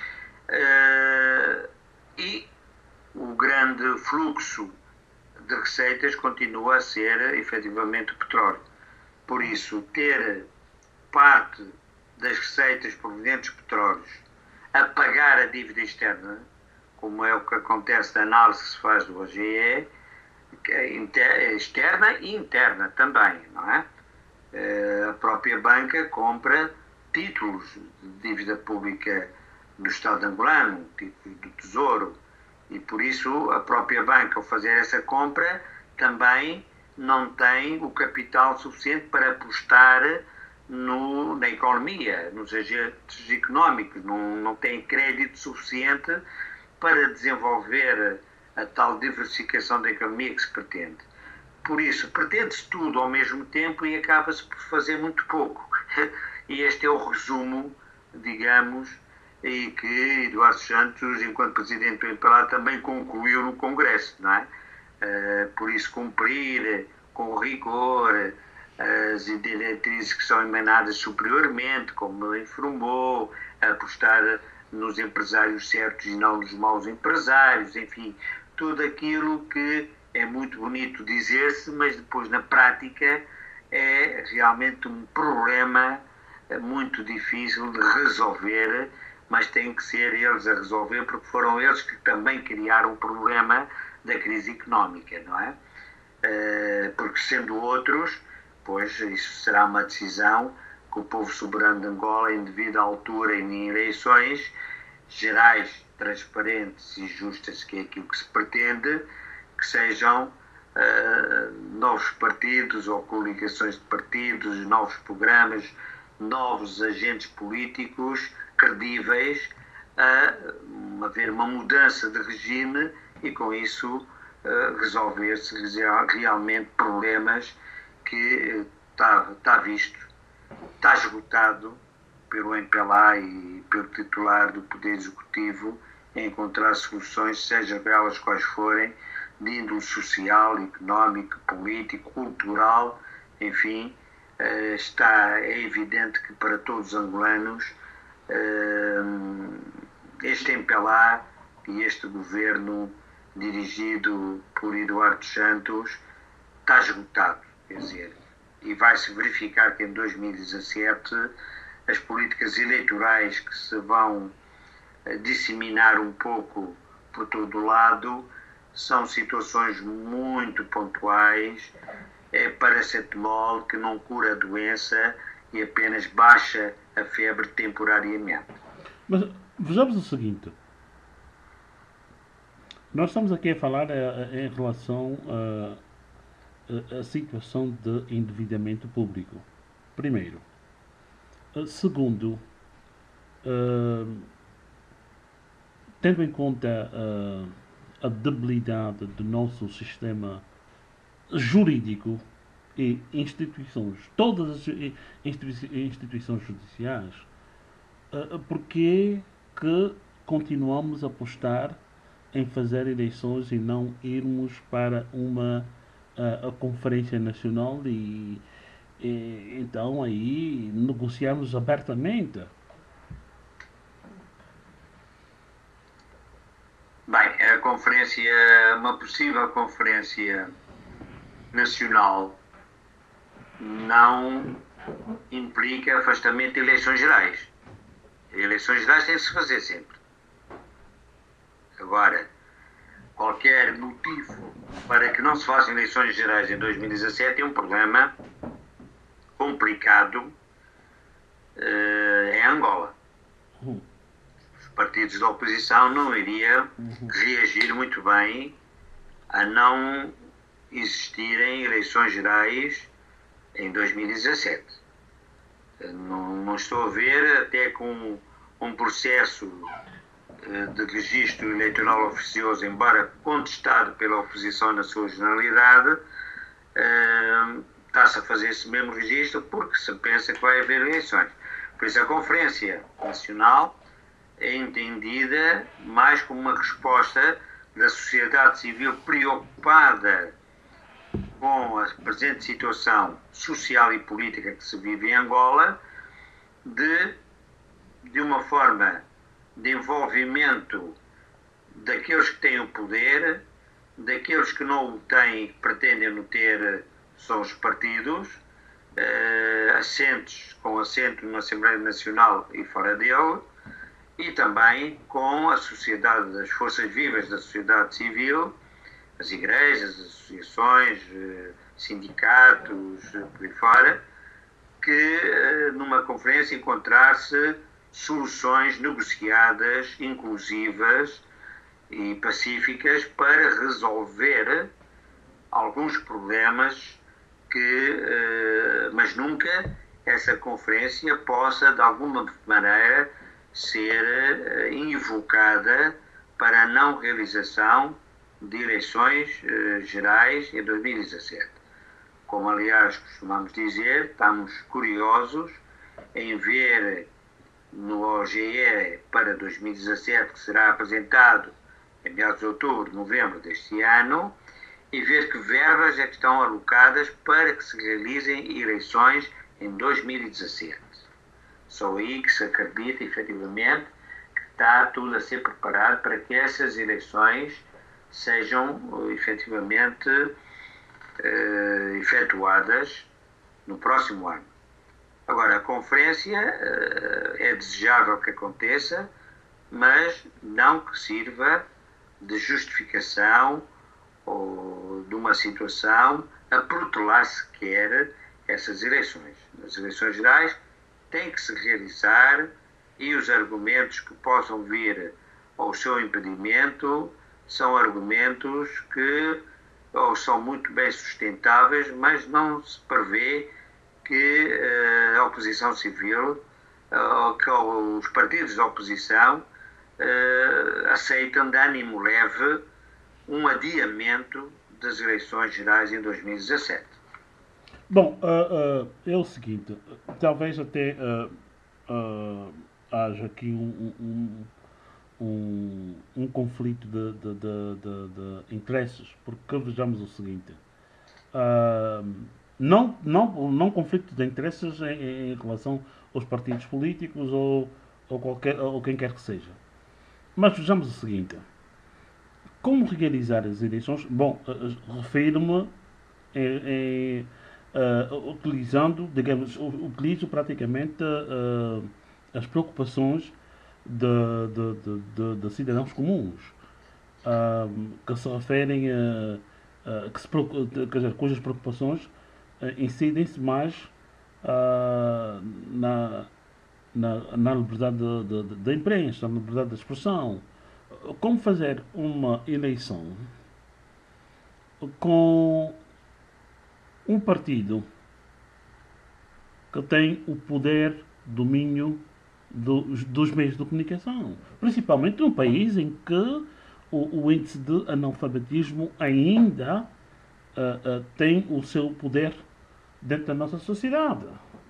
uh, e o grande fluxo de receitas continua a ser, efetivamente, o petróleo. Por isso, ter parte das receitas provenientes de petróleos a pagar a dívida externa, como é o que acontece na análise que se faz do O G E, externa e interna também, não é? A própria banca compra títulos de dívida pública do Estado angolano, títulos do Tesouro, e por isso a própria banca, ao fazer essa compra, também não tem o capital suficiente para apostar no, na economia, nos agentes económicos, não, não tem crédito suficiente para desenvolver a tal diversificação da economia que se pretende. Por isso, pretende-se tudo ao mesmo tempo e acaba-se por fazer muito pouco. E este é o resumo, digamos, e que Eduardo Santos, enquanto Presidente do M P L A, também concluiu no Congresso, não é? Por isso, cumprir com rigor as diretrizes que são emanadas superiormente, como ele informou, apostar nos empresários certos e não nos maus empresários, enfim, tudo aquilo que é muito bonito dizer-se, mas depois na prática é realmente um problema muito difícil de resolver, mas tem que ser eles a resolver, porque foram eles que também criaram o problema da crise económica, não é? Porque sendo outros, pois isso será uma decisão que o povo soberano de Angola, em devida altura e em eleições gerais, transparentes e justas, que é aquilo que se pretende, que sejam uh, novos partidos ou coligações de partidos, novos programas, novos agentes políticos credíveis, a uh, haver uma mudança de regime e com isso uh, resolver-se realmente problemas que está uh, tá visto, está esgotado pelo M P L A e pelo titular do Poder Executivo em encontrar soluções, seja elas quais forem, de índole social, económico, político, cultural, enfim, está, é evidente que para todos os angolanos este M P L A e este governo dirigido por Eduardo Santos está esgotado, quer dizer, e vai-se verificar que em dois mil e dezassete as políticas eleitorais que se vão disseminar um pouco por todo o lado são situações muito pontuais, é paracetamol que não cura a doença e apenas baixa a febre temporariamente. Mas vejamos o seguinte, nós estamos aqui a falar em relação à situação de endividamento público, primeiro. Segundo, uh, tendo em conta uh, a debilidade do nosso sistema jurídico e instituições, todas as instituições judiciais, uh, porque que continuamos a apostar em fazer eleições e não irmos para uma uh, a Conferência Nacional e E, então aí negociamos abertamente. Bem, a conferência, uma possível conferência nacional não implica afastamento de eleições gerais. Eleições gerais têm de se fazer sempre. Agora, qualquer motivo para que não se façam eleições gerais em dois mil e dezassete é um problema complicado uh, em Angola. Uhum. Os partidos da oposição não iriam uhum. reagir muito bem a não existirem eleições gerais em dois mil e dezassete. Não, não estou a ver, até com um processo uh, de registro eleitoral oficioso, embora contestado pela oposição na sua generalidade, uh, está-se a fazer esse mesmo registro porque se pensa que vai haver eleições. Por isso a Conferência Nacional é entendida mais como uma resposta da sociedade civil preocupada com a presente situação social e política que se vive em Angola, de, de uma forma de envolvimento daqueles que têm o poder, daqueles que não o têm e que pretendem não ter, são os partidos, uh, assentos, com assento na Assembleia Nacional e fora dele, e também com a sociedade, as forças vivas da sociedade civil, as igrejas, as associações, uh, sindicatos, uh, por aí fora, que uh, numa conferência encontrar-se soluções negociadas, inclusivas e pacíficas para resolver alguns problemas que, mas nunca essa conferência possa de alguma maneira ser invocada para a não realização de eleições gerais em dois mil e dezassete. Como aliás costumamos dizer, estamos curiosos em ver no O G E para dois mil e dezassete, que será apresentado em meados de outubro, novembro deste ano, e ver que verbas é que estão alocadas para que se realizem eleições em dois mil e dezassete. Só aí que se acredita, efetivamente, que está tudo a ser preparado para que essas eleições sejam, efetivamente, eh, efetuadas no próximo ano. Agora, a conferência eh, é desejável que aconteça, mas não que sirva de justificação ou de uma situação a protelar sequer essas eleições. Nas eleições gerais tem que se realizar e os argumentos que possam vir ao seu impedimento são argumentos que ou são muito bem sustentáveis, mas não se prevê que uh, a oposição civil, uh, que os partidos da oposição uh, aceitam de ânimo leve um adiamento das eleições gerais em dois mil e dezassete. Bom, uh, uh, é o seguinte, talvez até uh, uh, haja aqui um, um, um, um conflito de, de, de, de, de interesses, porque vejamos o seguinte, uh, não, não, não conflito de interesses em, em relação aos partidos políticos ou, ou, qualquer, ou quem quer que seja, mas vejamos o seguinte, como realizar as eleições? Bom, uh, refiro-me em, em Uh, utilizando, digamos, utilizo praticamente uh, as preocupações de, de, de, de, de cidadãos comuns uh, que se referem a, a que se, quer dizer, cujas preocupações uh, incidem-se mais uh, na, na, na liberdade da imprensa, na liberdade de expressão. Como fazer uma eleição com um partido que tem o poder, domínio dos, dos meios de comunicação, principalmente num país em que o, o índice de analfabetismo ainda uh, uh, tem o seu poder dentro da nossa sociedade.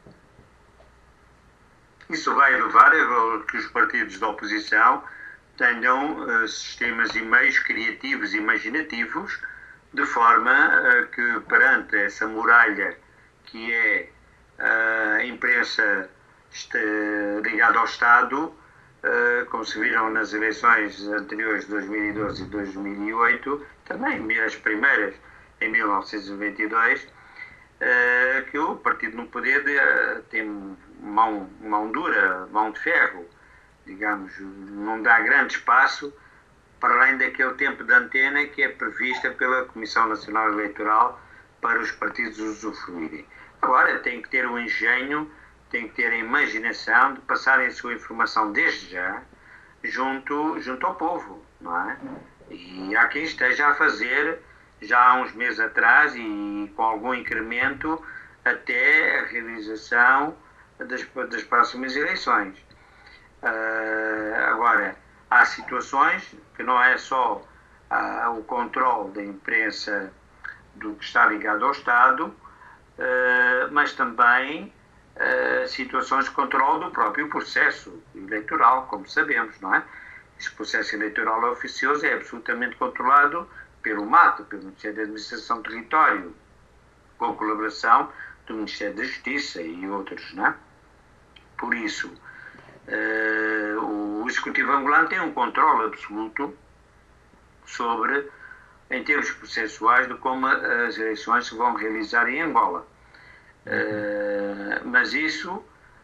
Isso vai levar a que os partidos da oposição tenham uh, sistemas e meios criativos e imaginativos, de forma uh, que perante essa muralha que é uh, a imprensa ligada ao Estado, uh, como se viram nas eleições anteriores de dois mil e doze e dois mil e oito, também as primeiras em mil novecentos e noventa e dois, uh, que o partido no poder uh, tem mão, mão dura, mão de ferro, digamos, não dá grande espaço para além daquele tempo de antena que é prevista pela Comissão Nacional Eleitoral para os partidos usufruírem. Agora, tem que ter o engenho, tem que ter a imaginação de passarem a sua informação desde já junto, junto ao povo, não é? E há quem esteja a fazer, já há uns meses atrás, e com algum incremento, até a realização das, das próximas eleições. Uh, agora, há situações que não é só uh, o controle da imprensa do que está ligado ao Estado, uh, mas também uh, situações de controle do próprio processo eleitoral, como sabemos, não é? Esse processo eleitoral oficioso é absolutamente controlado pelo M A T, pelo Ministério da Administração do Território, com colaboração do Ministério da Justiça e outros, não é? Por isso, Uh, o Executivo angolano tem um controle absoluto sobre, em termos processuais, de como as eleições se vão realizar em Angola. Uh, mas isso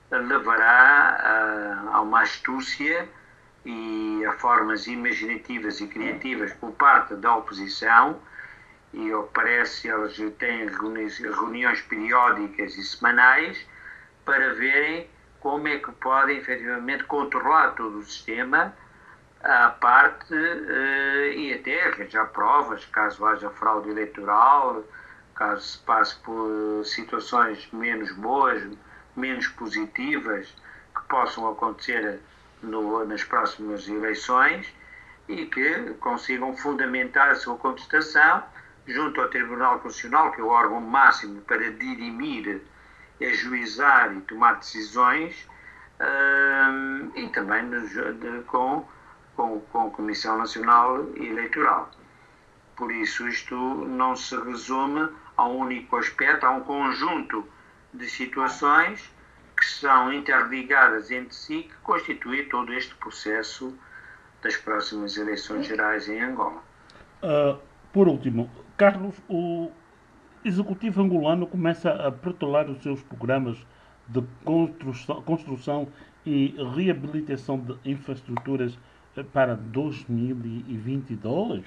levará a, a uma astúcia e a formas imaginativas e criativas por parte da oposição, e ao que parece eles têm reuniões, reuniões periódicas e semanais para verem como é que podem efetivamente controlar todo o sistema à parte uh, e até arranjar provas, caso haja fraude eleitoral, caso se passe por situações menos boas, menos positivas, que possam acontecer no, nas próximas eleições, e que consigam fundamentar a sua contestação junto ao Tribunal Constitucional, que é o órgão máximo para dirimir, ajuizar e tomar decisões, uh, e também de, de, com, com, com a Comissão Nacional Eleitoral. Por isso, isto não se resume a um único aspecto, a um conjunto de situações que são interligadas entre si, que constitui todo este processo das próximas eleições gerais em Angola. Uh, por último, Carlos, o Executivo angolano começa a protelar os seus programas de construção, construção e reabilitação de infraestruturas para dois mil e vinte e dois?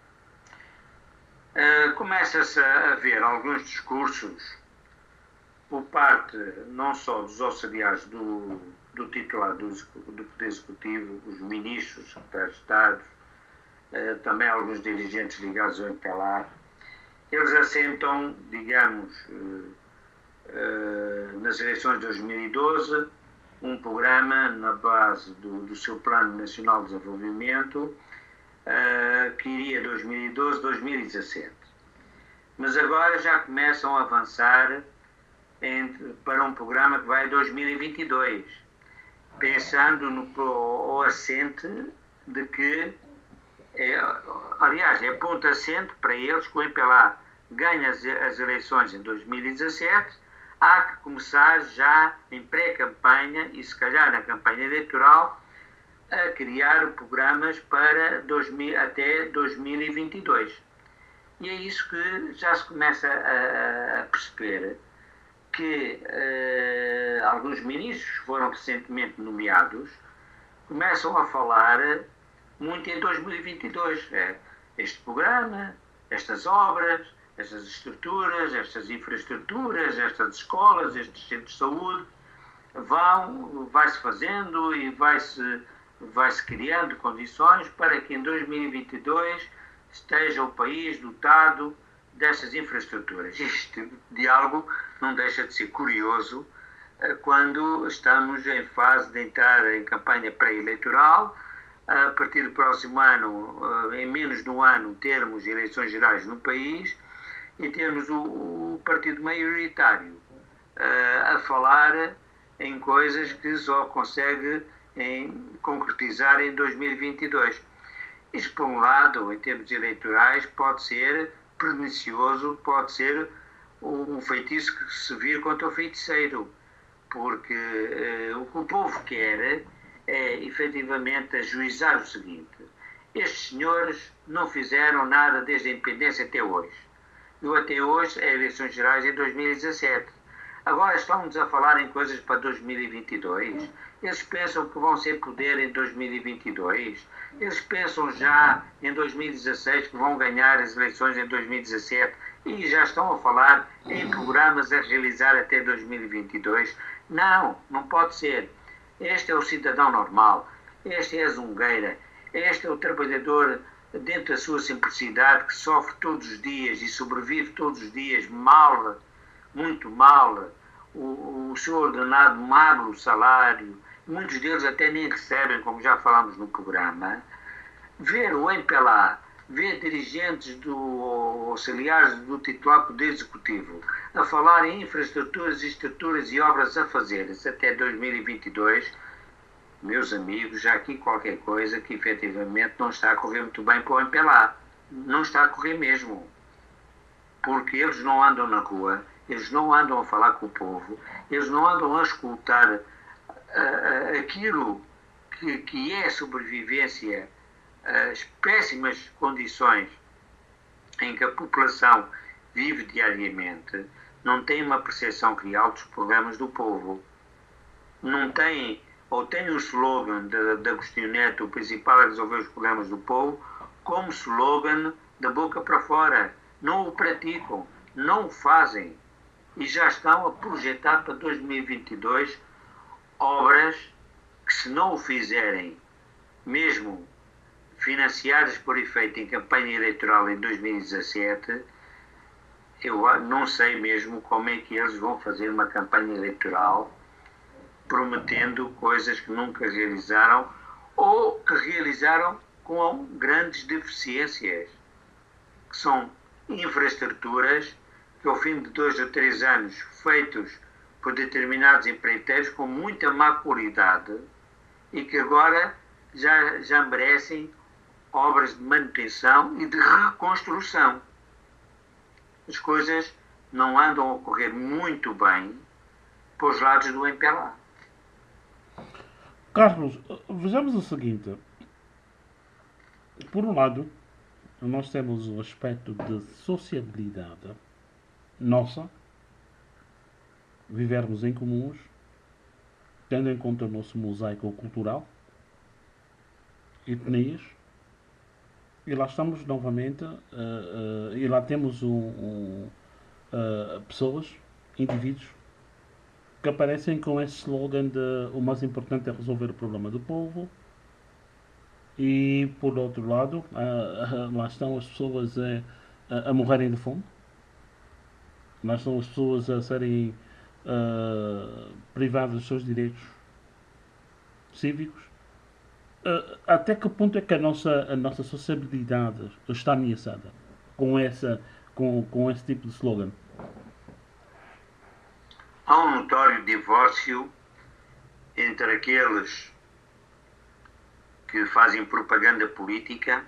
Uh, Começa-se a ver alguns discursos por parte não só dos auxiliares do, do titular do, do Poder Executivo, os ministros, secretários de Estado, eh, também alguns dirigentes ligados ao MPLA. Eles assentam, digamos, eh, eh, nas eleições de dois mil e doze, um programa na base do, do seu Plano Nacional de Desenvolvimento, uh, que iria dois mil e doze a dois mil e dezassete. Mas agora já começam a avançar em, para um programa que vai a dois mil e vinte e dois, pensando no ou assente de que, é, aliás, é ponto assente para eles que o M P L A ganha as, as eleições em dois mil e dezassete, há que começar já em pré-campanha e se calhar na campanha eleitoral a criar programas para dois mil, até dois mil e vinte e dois. E é isso que já se começa a, a perceber, que uh, alguns ministros foram recentemente nomeados, começam a falar muito em dois mil e vinte e dois. É, este programa, estas obras, estas estruturas, estas infraestruturas, estas escolas, estes centros de saúde, vão, vai-se fazendo e vai-se, vai-se criando condições para que em dois mil e vinte e dois esteja o país dotado dessas infraestruturas. Este diálogo não deixa de ser curioso quando estamos em fase de entrar em campanha pré-eleitoral. A partir do próximo ano, em menos de um ano, termos eleições gerais no país e termos o, o partido maioritário uh, a falar em coisas que só consegue em, concretizar em dois mil e vinte e dois. Isso, por um lado, em termos eleitorais, pode ser pernicioso, pode ser um feitiço que se vira contra o feiticeiro, porque uh, o que o povo quer é, efetivamente, ajuizar o seguinte: estes senhores não fizeram nada desde a independência até hoje. E até hoje é eleições gerais em dois mil e dezassete. Agora estão-nos a falar em coisas para dois mil e vinte e dois. Eles pensam que vão ser poder em dois mil e vinte e dois. Eles pensam já em dois mil e dezasseis que vão ganhar as eleições em dois mil e dezassete e já estão a falar em programas a realizar até dois mil e vinte e dois. Não, não pode ser. Este é o cidadão normal. Este é a zungueira. Este é o trabalhador dentro da sua simplicidade, que sofre todos os dias e sobrevive todos os dias mal, muito mal, o, o seu ordenado magro salário, muitos deles até nem recebem, como já falámos no programa. Ver o M P L A, ver dirigentes do auxiliares do titular Poder Executivo a falar em infraestruturas, estruturas e obras a fazer-se até dois mil e vinte e dois, meus amigos, já aqui qualquer coisa que efetivamente não está a correr muito bem para o M P L A. Não está a correr mesmo. Porque eles não andam na rua, eles não andam a falar com o povo, eles não andam a escutar uh, uh, aquilo que, que é a sobrevivência, as péssimas condições em que a população vive diariamente, não têm uma percepção real dos problemas do povo. Não têm, ou têm o slogan de, de Agostinho Neto, o principal é resolver os problemas do povo, como slogan da boca para fora. Não o praticam, não o fazem. E já estão a projetar para dois mil e vinte e dois obras que, se não o fizerem, mesmo financiadas por efeito em campanha eleitoral em dois mil e dezassete, eu não sei mesmo como é que eles vão fazer uma campanha eleitoral prometendo coisas que nunca realizaram ou que realizaram com grandes deficiências, que são infraestruturas que ao fim de dois ou três anos feitos por determinados empreiteiros com muita má qualidade e que agora já, já merecem obras de manutenção e de reconstrução. As coisas não andam a ocorrer muito bem para os lados do M P L A. Carlos, vejamos o seguinte. Por um lado, nós temos o aspecto de sociabilidade nossa, vivermos em comuns, tendo em conta o nosso mosaico cultural, etnias, e lá estamos novamente, uh, uh, e lá temos um, um, uh, pessoas, indivíduos, que aparecem com esse slogan de o mais importante é resolver o problema do povo. E por outro lado, ah, ah, lá estão as pessoas a, a, a morrerem de fome, lá estão as pessoas a serem ah, privadas dos seus direitos cívicos. Ah, até que ponto é que a nossa, a nossa sociabilidade está ameaçada com, essa, com, com esse tipo de slogan? Há um notório divórcio entre aqueles que fazem propaganda política,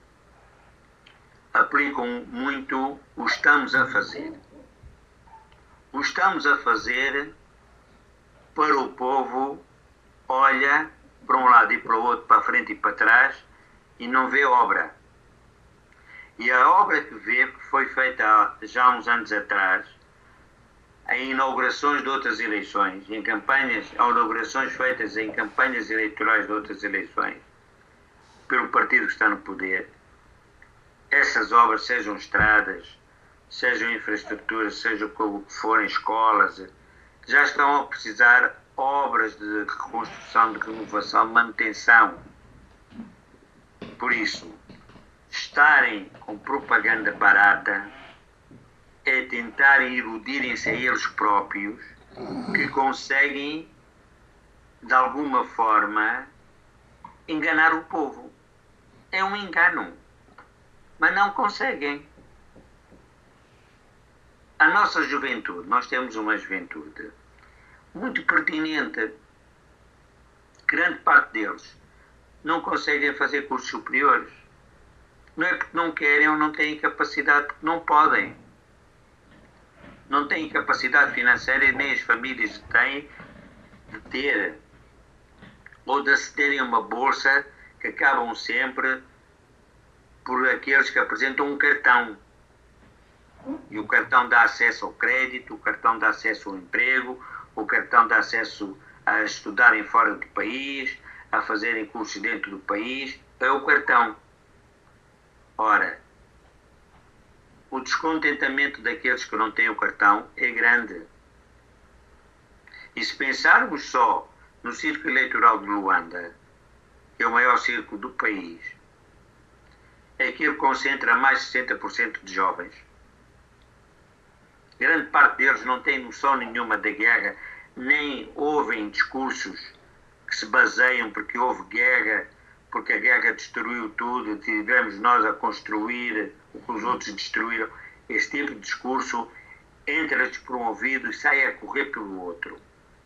aplicam muito o estamos a fazer. O estamos a fazer para o povo olha para um lado e para o outro, para a frente e para trás, e não vê obra. E a obra que vê foi feita há já uns anos atrás, em inaugurações de outras eleições, em campanhas, ou inaugurações feitas em campanhas eleitorais de outras eleições, pelo partido que está no poder. Essas obras, sejam estradas, sejam infraestruturas, sejam o que forem, escolas, já estão a precisar obras de reconstrução, de renovação, de manutenção. Por isso, estarem com propaganda barata é tentarem iludirem-se a eles próprios que conseguem, de alguma forma, enganar o povo. É um engano, mas não conseguem. A nossa juventude, nós temos uma juventude muito pertinente. Grande parte deles não conseguem fazer cursos superiores. Não é porque não querem ou não têm capacidade, porque não podem. Não têm capacidade financeira, nem as famílias têm de ter, ou de acederem a uma bolsa que acabam sempre por aqueles que apresentam um cartão. E o cartão dá acesso ao crédito, o cartão dá acesso ao emprego, o cartão dá acesso a estudarem fora do país, a fazerem cursos dentro do país. É o cartão. Ora, o descontentamento daqueles que não têm o cartão é grande. E se pensarmos só no círculo eleitoral de Luanda, que é o maior círculo do país, é que ele concentra mais de sessenta por cento de jovens. Grande parte deles não tem noção nenhuma da guerra, nem ouvem discursos que se baseiam porque houve guerra, porque a guerra destruiu tudo, tivemos nós a construir o que os outros destruíram. Esse tipo de discurso entra-lhes por um ouvido e sai a correr pelo outro.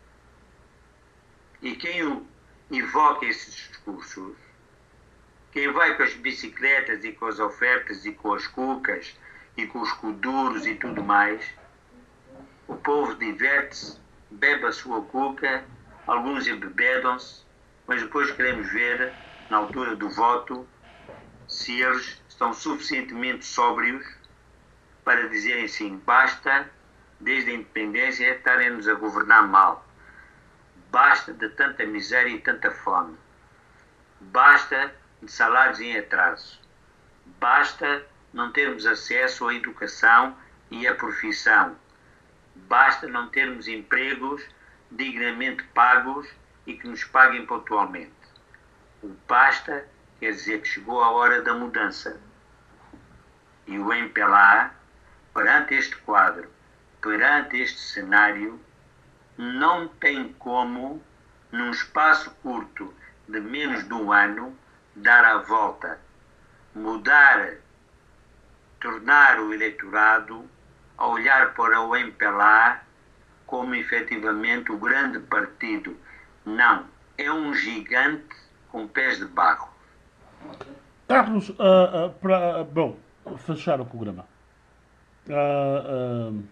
E quem invoca esses discursos, quem vai com as bicicletas e com as ofertas e com as cucas e com os coduros e tudo mais, o povo diverte-se, bebe a sua cuca, alguns embebedam-se, mas depois queremos ver, na altura do voto, se eles estão suficientemente sóbrios para dizerem sim, basta, desde a independência, estarem-nos a governar mal. Basta de tanta miséria e tanta fome. Basta de salários em atraso. Basta não termos acesso à educação e à profissão. Basta não termos empregos dignamente pagos e que nos paguem pontualmente. O basta quer dizer que chegou a hora da mudança. E o M P L A, perante este quadro, perante este cenário, não tem como, num espaço curto de menos de um ano, dar a volta, mudar, tornar o eleitorado a olhar para o M P L A como efetivamente o grande partido. Não, é um gigante com pés de barro. Carlos, uh, uh, para, uh, bom, fechar o programa. Uh, uh,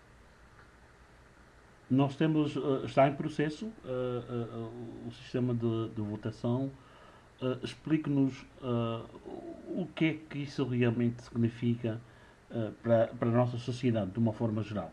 nós temos, uh, está em processo uh, uh, o sistema de, de votação. Uh, Explique-nos uh, o que é que isso realmente significa uh, para, para a nossa sociedade, de uma forma geral.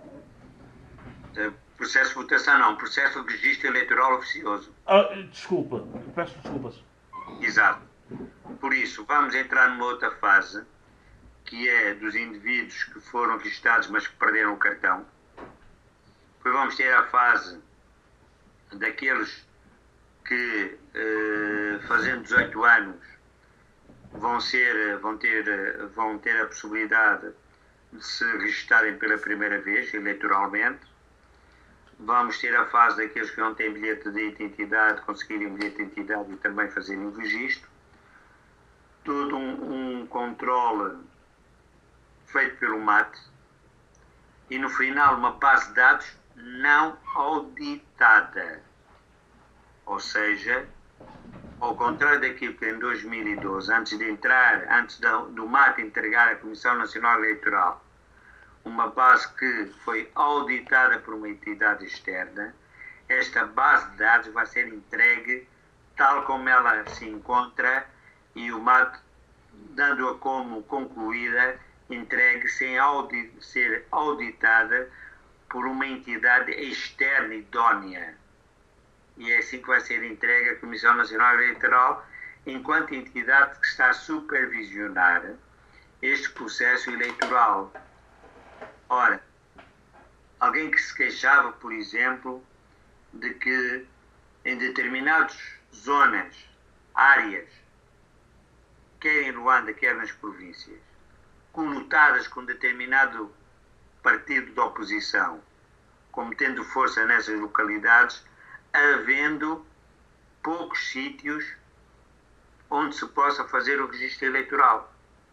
Processo de votação não, processo de registro eleitoral oficioso. Ah, desculpa, peço desculpas. Exato. Por isso, vamos entrar numa outra fase, que é dos indivíduos que foram registados, mas que perderam o cartão. Depois vamos ter a fase daqueles que, eh, fazendo dezoito anos, vão, ser, vão, ter, vão ter a possibilidade de se registarem pela primeira vez, eleitoralmente. Vamos ter a fase daqueles que não têm bilhete de identidade, conseguirem um bilhete de identidade e também fazerem o registro. Todo um, um controle feito pelo M A T. E no final uma base de dados não auditada. Ou seja, ao contrário daquilo que em dois mil e doze, antes de entrar, antes do, do M A T entregar à Comissão Nacional Eleitoral uma base que foi auditada por uma entidade externa, esta base de dados vai ser entregue tal como ela se encontra e o M A T, dando-a como concluída, entregue sem audi ser auditada por uma entidade externa idónea. E é assim que vai ser entregue à Comissão Nacional Eleitoral, enquanto entidade que está a supervisionar este processo eleitoral. Ora, alguém que se queixava, por exemplo, de que em determinadas zonas, áreas, quer em Luanda, quer nas províncias, conotadas com determinado partido de oposição, como tendo força nessas localidades, havendo poucos sítios onde se possa fazer o registro eleitoral.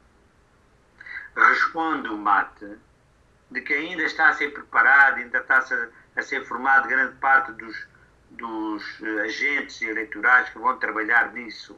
Responde o M A T de que ainda está a ser preparado, ainda está a ser, a ser formado grande parte dos, dos agentes eleitorais que vão trabalhar nisso.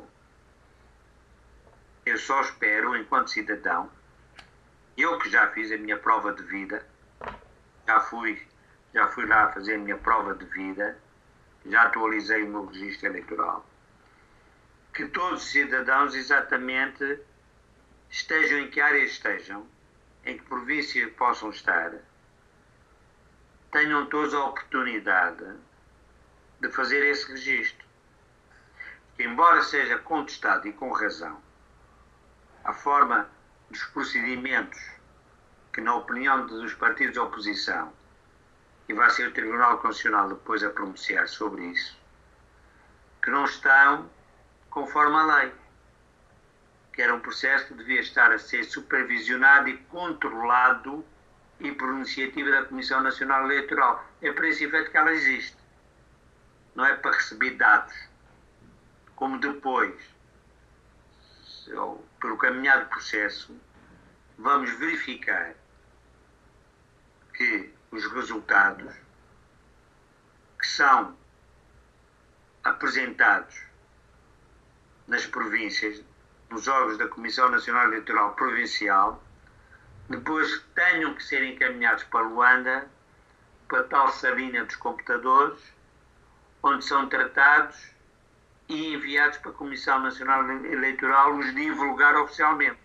Eu só espero, enquanto cidadão, eu que já fiz a minha prova de vida, já fui, já fui lá fazer a minha prova de vida, já atualizei o meu registro eleitoral, que todos os cidadãos exatamente estejam em que área estejam, em que província possam estar, tenham todos a oportunidade de fazer esse registro. Que, embora seja contestado e com razão a forma dos procedimentos que, na opinião dos partidos de oposição, e vai ser o Tribunal Constitucional depois a pronunciar sobre isso, que não estão conforme a lei, que era um processo que devia estar a ser supervisionado e controlado e por iniciativa da Comissão Nacional Eleitoral. É para esse efeito que ela existe. Não é para receber dados. Como depois, pelo caminhar do processo, vamos verificar que os resultados que são apresentados nas províncias, nos órgãos da Comissão Nacional Eleitoral Provincial, depois tenham que ser encaminhados para Luanda, para tal sardinha dos computadores, onde são tratados e enviados para a Comissão Nacional Eleitoral os divulgar oficialmente.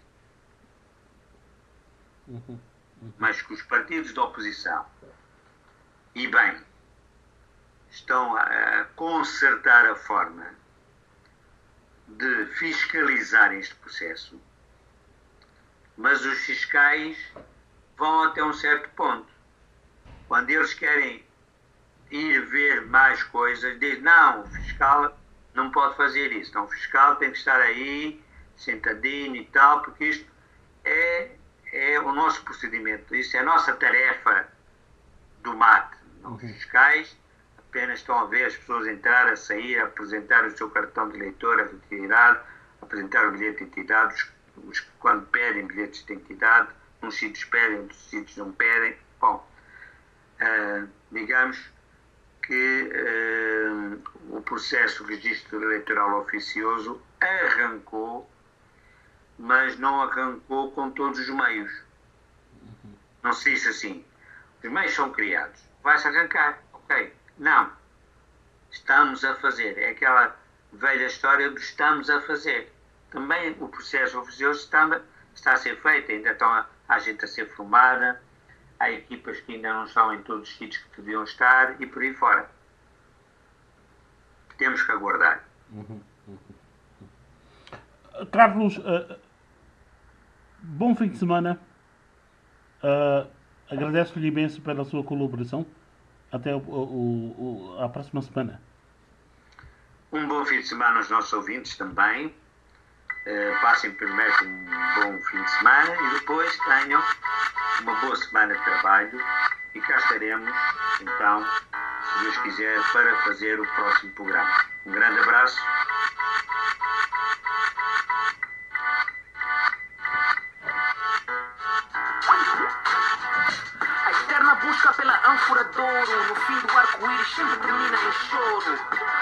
Uhum, uhum. Mas que os partidos de oposição, e bem, estão a consertar a forma de fiscalizar este processo, mas os fiscais vão até um certo ponto. Quando eles querem ir ver mais coisas, dizem, não, o fiscal não pode fazer isso, então o fiscal tem que estar aí, sentadinho e tal, porque isto é, é o nosso procedimento, isso é a nossa tarefa do M A T. Não, os fiscais apenas estão a ver as pessoas entrar, a sair, a apresentar o seu cartão de eleitor, a retirar, apresentar o bilhete de identidade, os, os que quando pedem bilhetes de identidade, uns sítios pedem, outros sítios não pedem. Bom, uh, digamos que uh, o processo de registro eleitoral oficioso arrancou, mas não arrancou com todos os meios. Não se diz assim, os meios são criados, vai-se arrancar, ok. Não, estamos a fazer, é aquela velha história do estamos a fazer. Também o processo oficioso está, está a ser feito, ainda estão a, há gente a ser formada, há equipas que ainda não estão em todos os sítios que deviam estar e por aí fora. Temos que aguardar. Uhum, uhum. Carlos, uh, bom fim de semana. Uh, agradeço-lhe imenso pela sua colaboração. Até o, o, o, a próxima semana. Um bom fim de semana aos nossos ouvintes também. Uh, passem primeiro um bom fim de semana e depois tenham uma boa semana de trabalho e cá estaremos, então, se Deus quiser, para fazer o próximo programa. Um grande abraço. A eterna busca pela ânfora de ouro, no fim do arco-íris sempre termina em choro.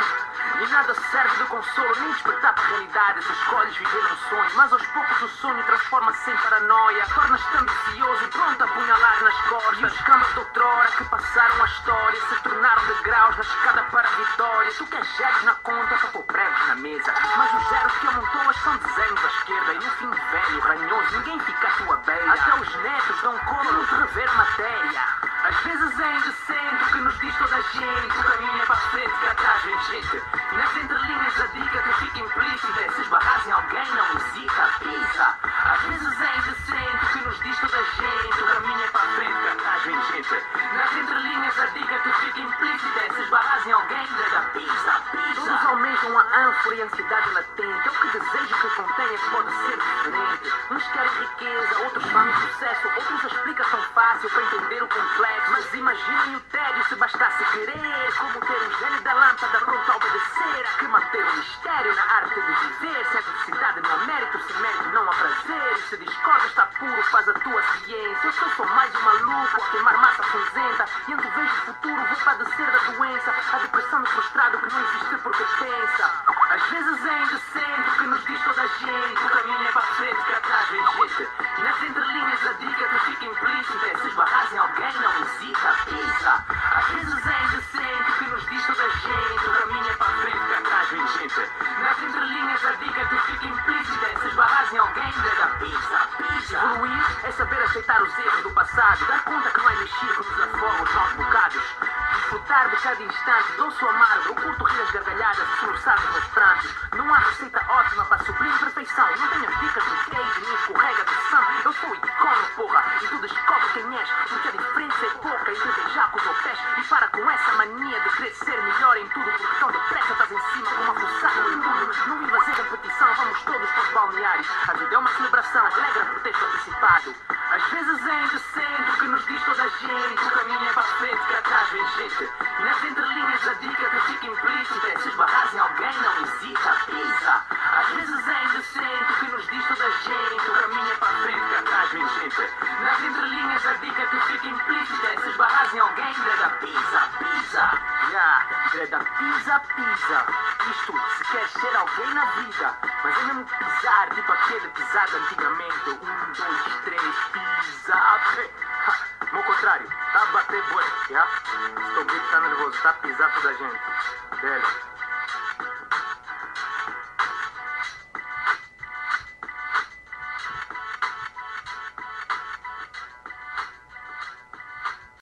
E nada serve de consolo, nem despertar para a realidade se escolhes viver um sonho. Mas aos poucos o sonho transforma-se em paranoia. Tornas-te ambicioso e pronto a apunhalar nas costas. E os campos de outrora que passaram a história se tornaram degraus na escada para a vitória. Tu queres zeros na conta para pôr pregos na mesa, mas os zeros que amontoas são desenhos à esquerda. E no fim velho, ranhoso, ninguém fica à tua beira. Até os netos dão conta de rever matéria. Às vezes é indecente o que nos diz toda a gente. O caminho é para a frente, que atrás vem gente. E nas entrelinhas a dica que fica implícita é: se esbarras em alguém, não hesita, pisa. Às vezes é indecente o que nos diz toda a gente. O caminho é para a frente, que atrás vem gente. Nas entrelinhas a dica que fica implícita é: se esbarras em alguém, nega, pisa, pisa. Todos almejam a ânfora e a ansiedade latente. É o que desejo que contenha que pode ser diferente. Uns querem riqueza, outros falam sucesso, outros a explicação fácil para entender o complexo. Mas imaginem o tédio se bastasse querer. Como ter um gênio da lâmpada pronto a obedecer. Há que manter o mistério na arte de viver. Se a adversidade não há mérito, sem mérito não há prazer. E se discordas está puro, faz a tua ciência. Eu sou só mais um maluco a queimar massa cinzenta. E ando vejo o futuro, vou padecer da doença. A depressão do frustrado que não existe porque pensa. Às vezes é indecente o que nos diz toda a gente. O caminho é para a frente, que atrás vem gente. E nas entrelinhas a dica que fica implícita é: se esbarras em alguém, não hesita, pisa. Às vezes é indecente o que nos diz toda a gente. O caminho é para a frente, que atrás vem gente. Nas entrelinhas a dica que fica implícita é: se esbarras em alguém, nega, pisa, pisa. Evoluir é saber aceitar os erros do passado. Dar conta que não é mexer que nos afoga os maus bocados. Desfrutar de cada instante, doce ou amargo. Eu curto rir as gargalhadas e soluçar os meus prantos. Não há receita ótima para suprir imperfeição. Não tenho as dicas do queijo, nem escorrega de sangue. Eu sou icono, porra, e tu descobre quem és. Porque a diferença é pouca entre beijacos ou pés. E para com essa mania de querer ser melhor em tudo, porque tão depressa estás em cima como uma fuçada em tudo. Não vivas em competição, vamos todos para os balneários. A vida é uma celebração, alegra por teres participado. Às vezes é indecente o que nos diz toda a gente. O caminho é para a frente, que atrás vem gente. E nas entrelinhas a dica que fica implícita é: se esbarras em alguém, não hesita, pisa. Às vezes é indecente o que nos diz toda a gente. O caminho é para a frente, que atrás vem gente. Nas entrelinhas a dica que fica implícita é: se esbarras em alguém, greda, pisa, pisa. Yeah, greda, pisa, pisa. Isto, se queres ser alguém na vida, mas é mesmo pisar, tipo aquele pisar de antigamente. Um, dois, três, pisa. Ao contrário, tá a bater bué, já? Estou grito, tá nervoso, tá a pisar toda a gente. Velho.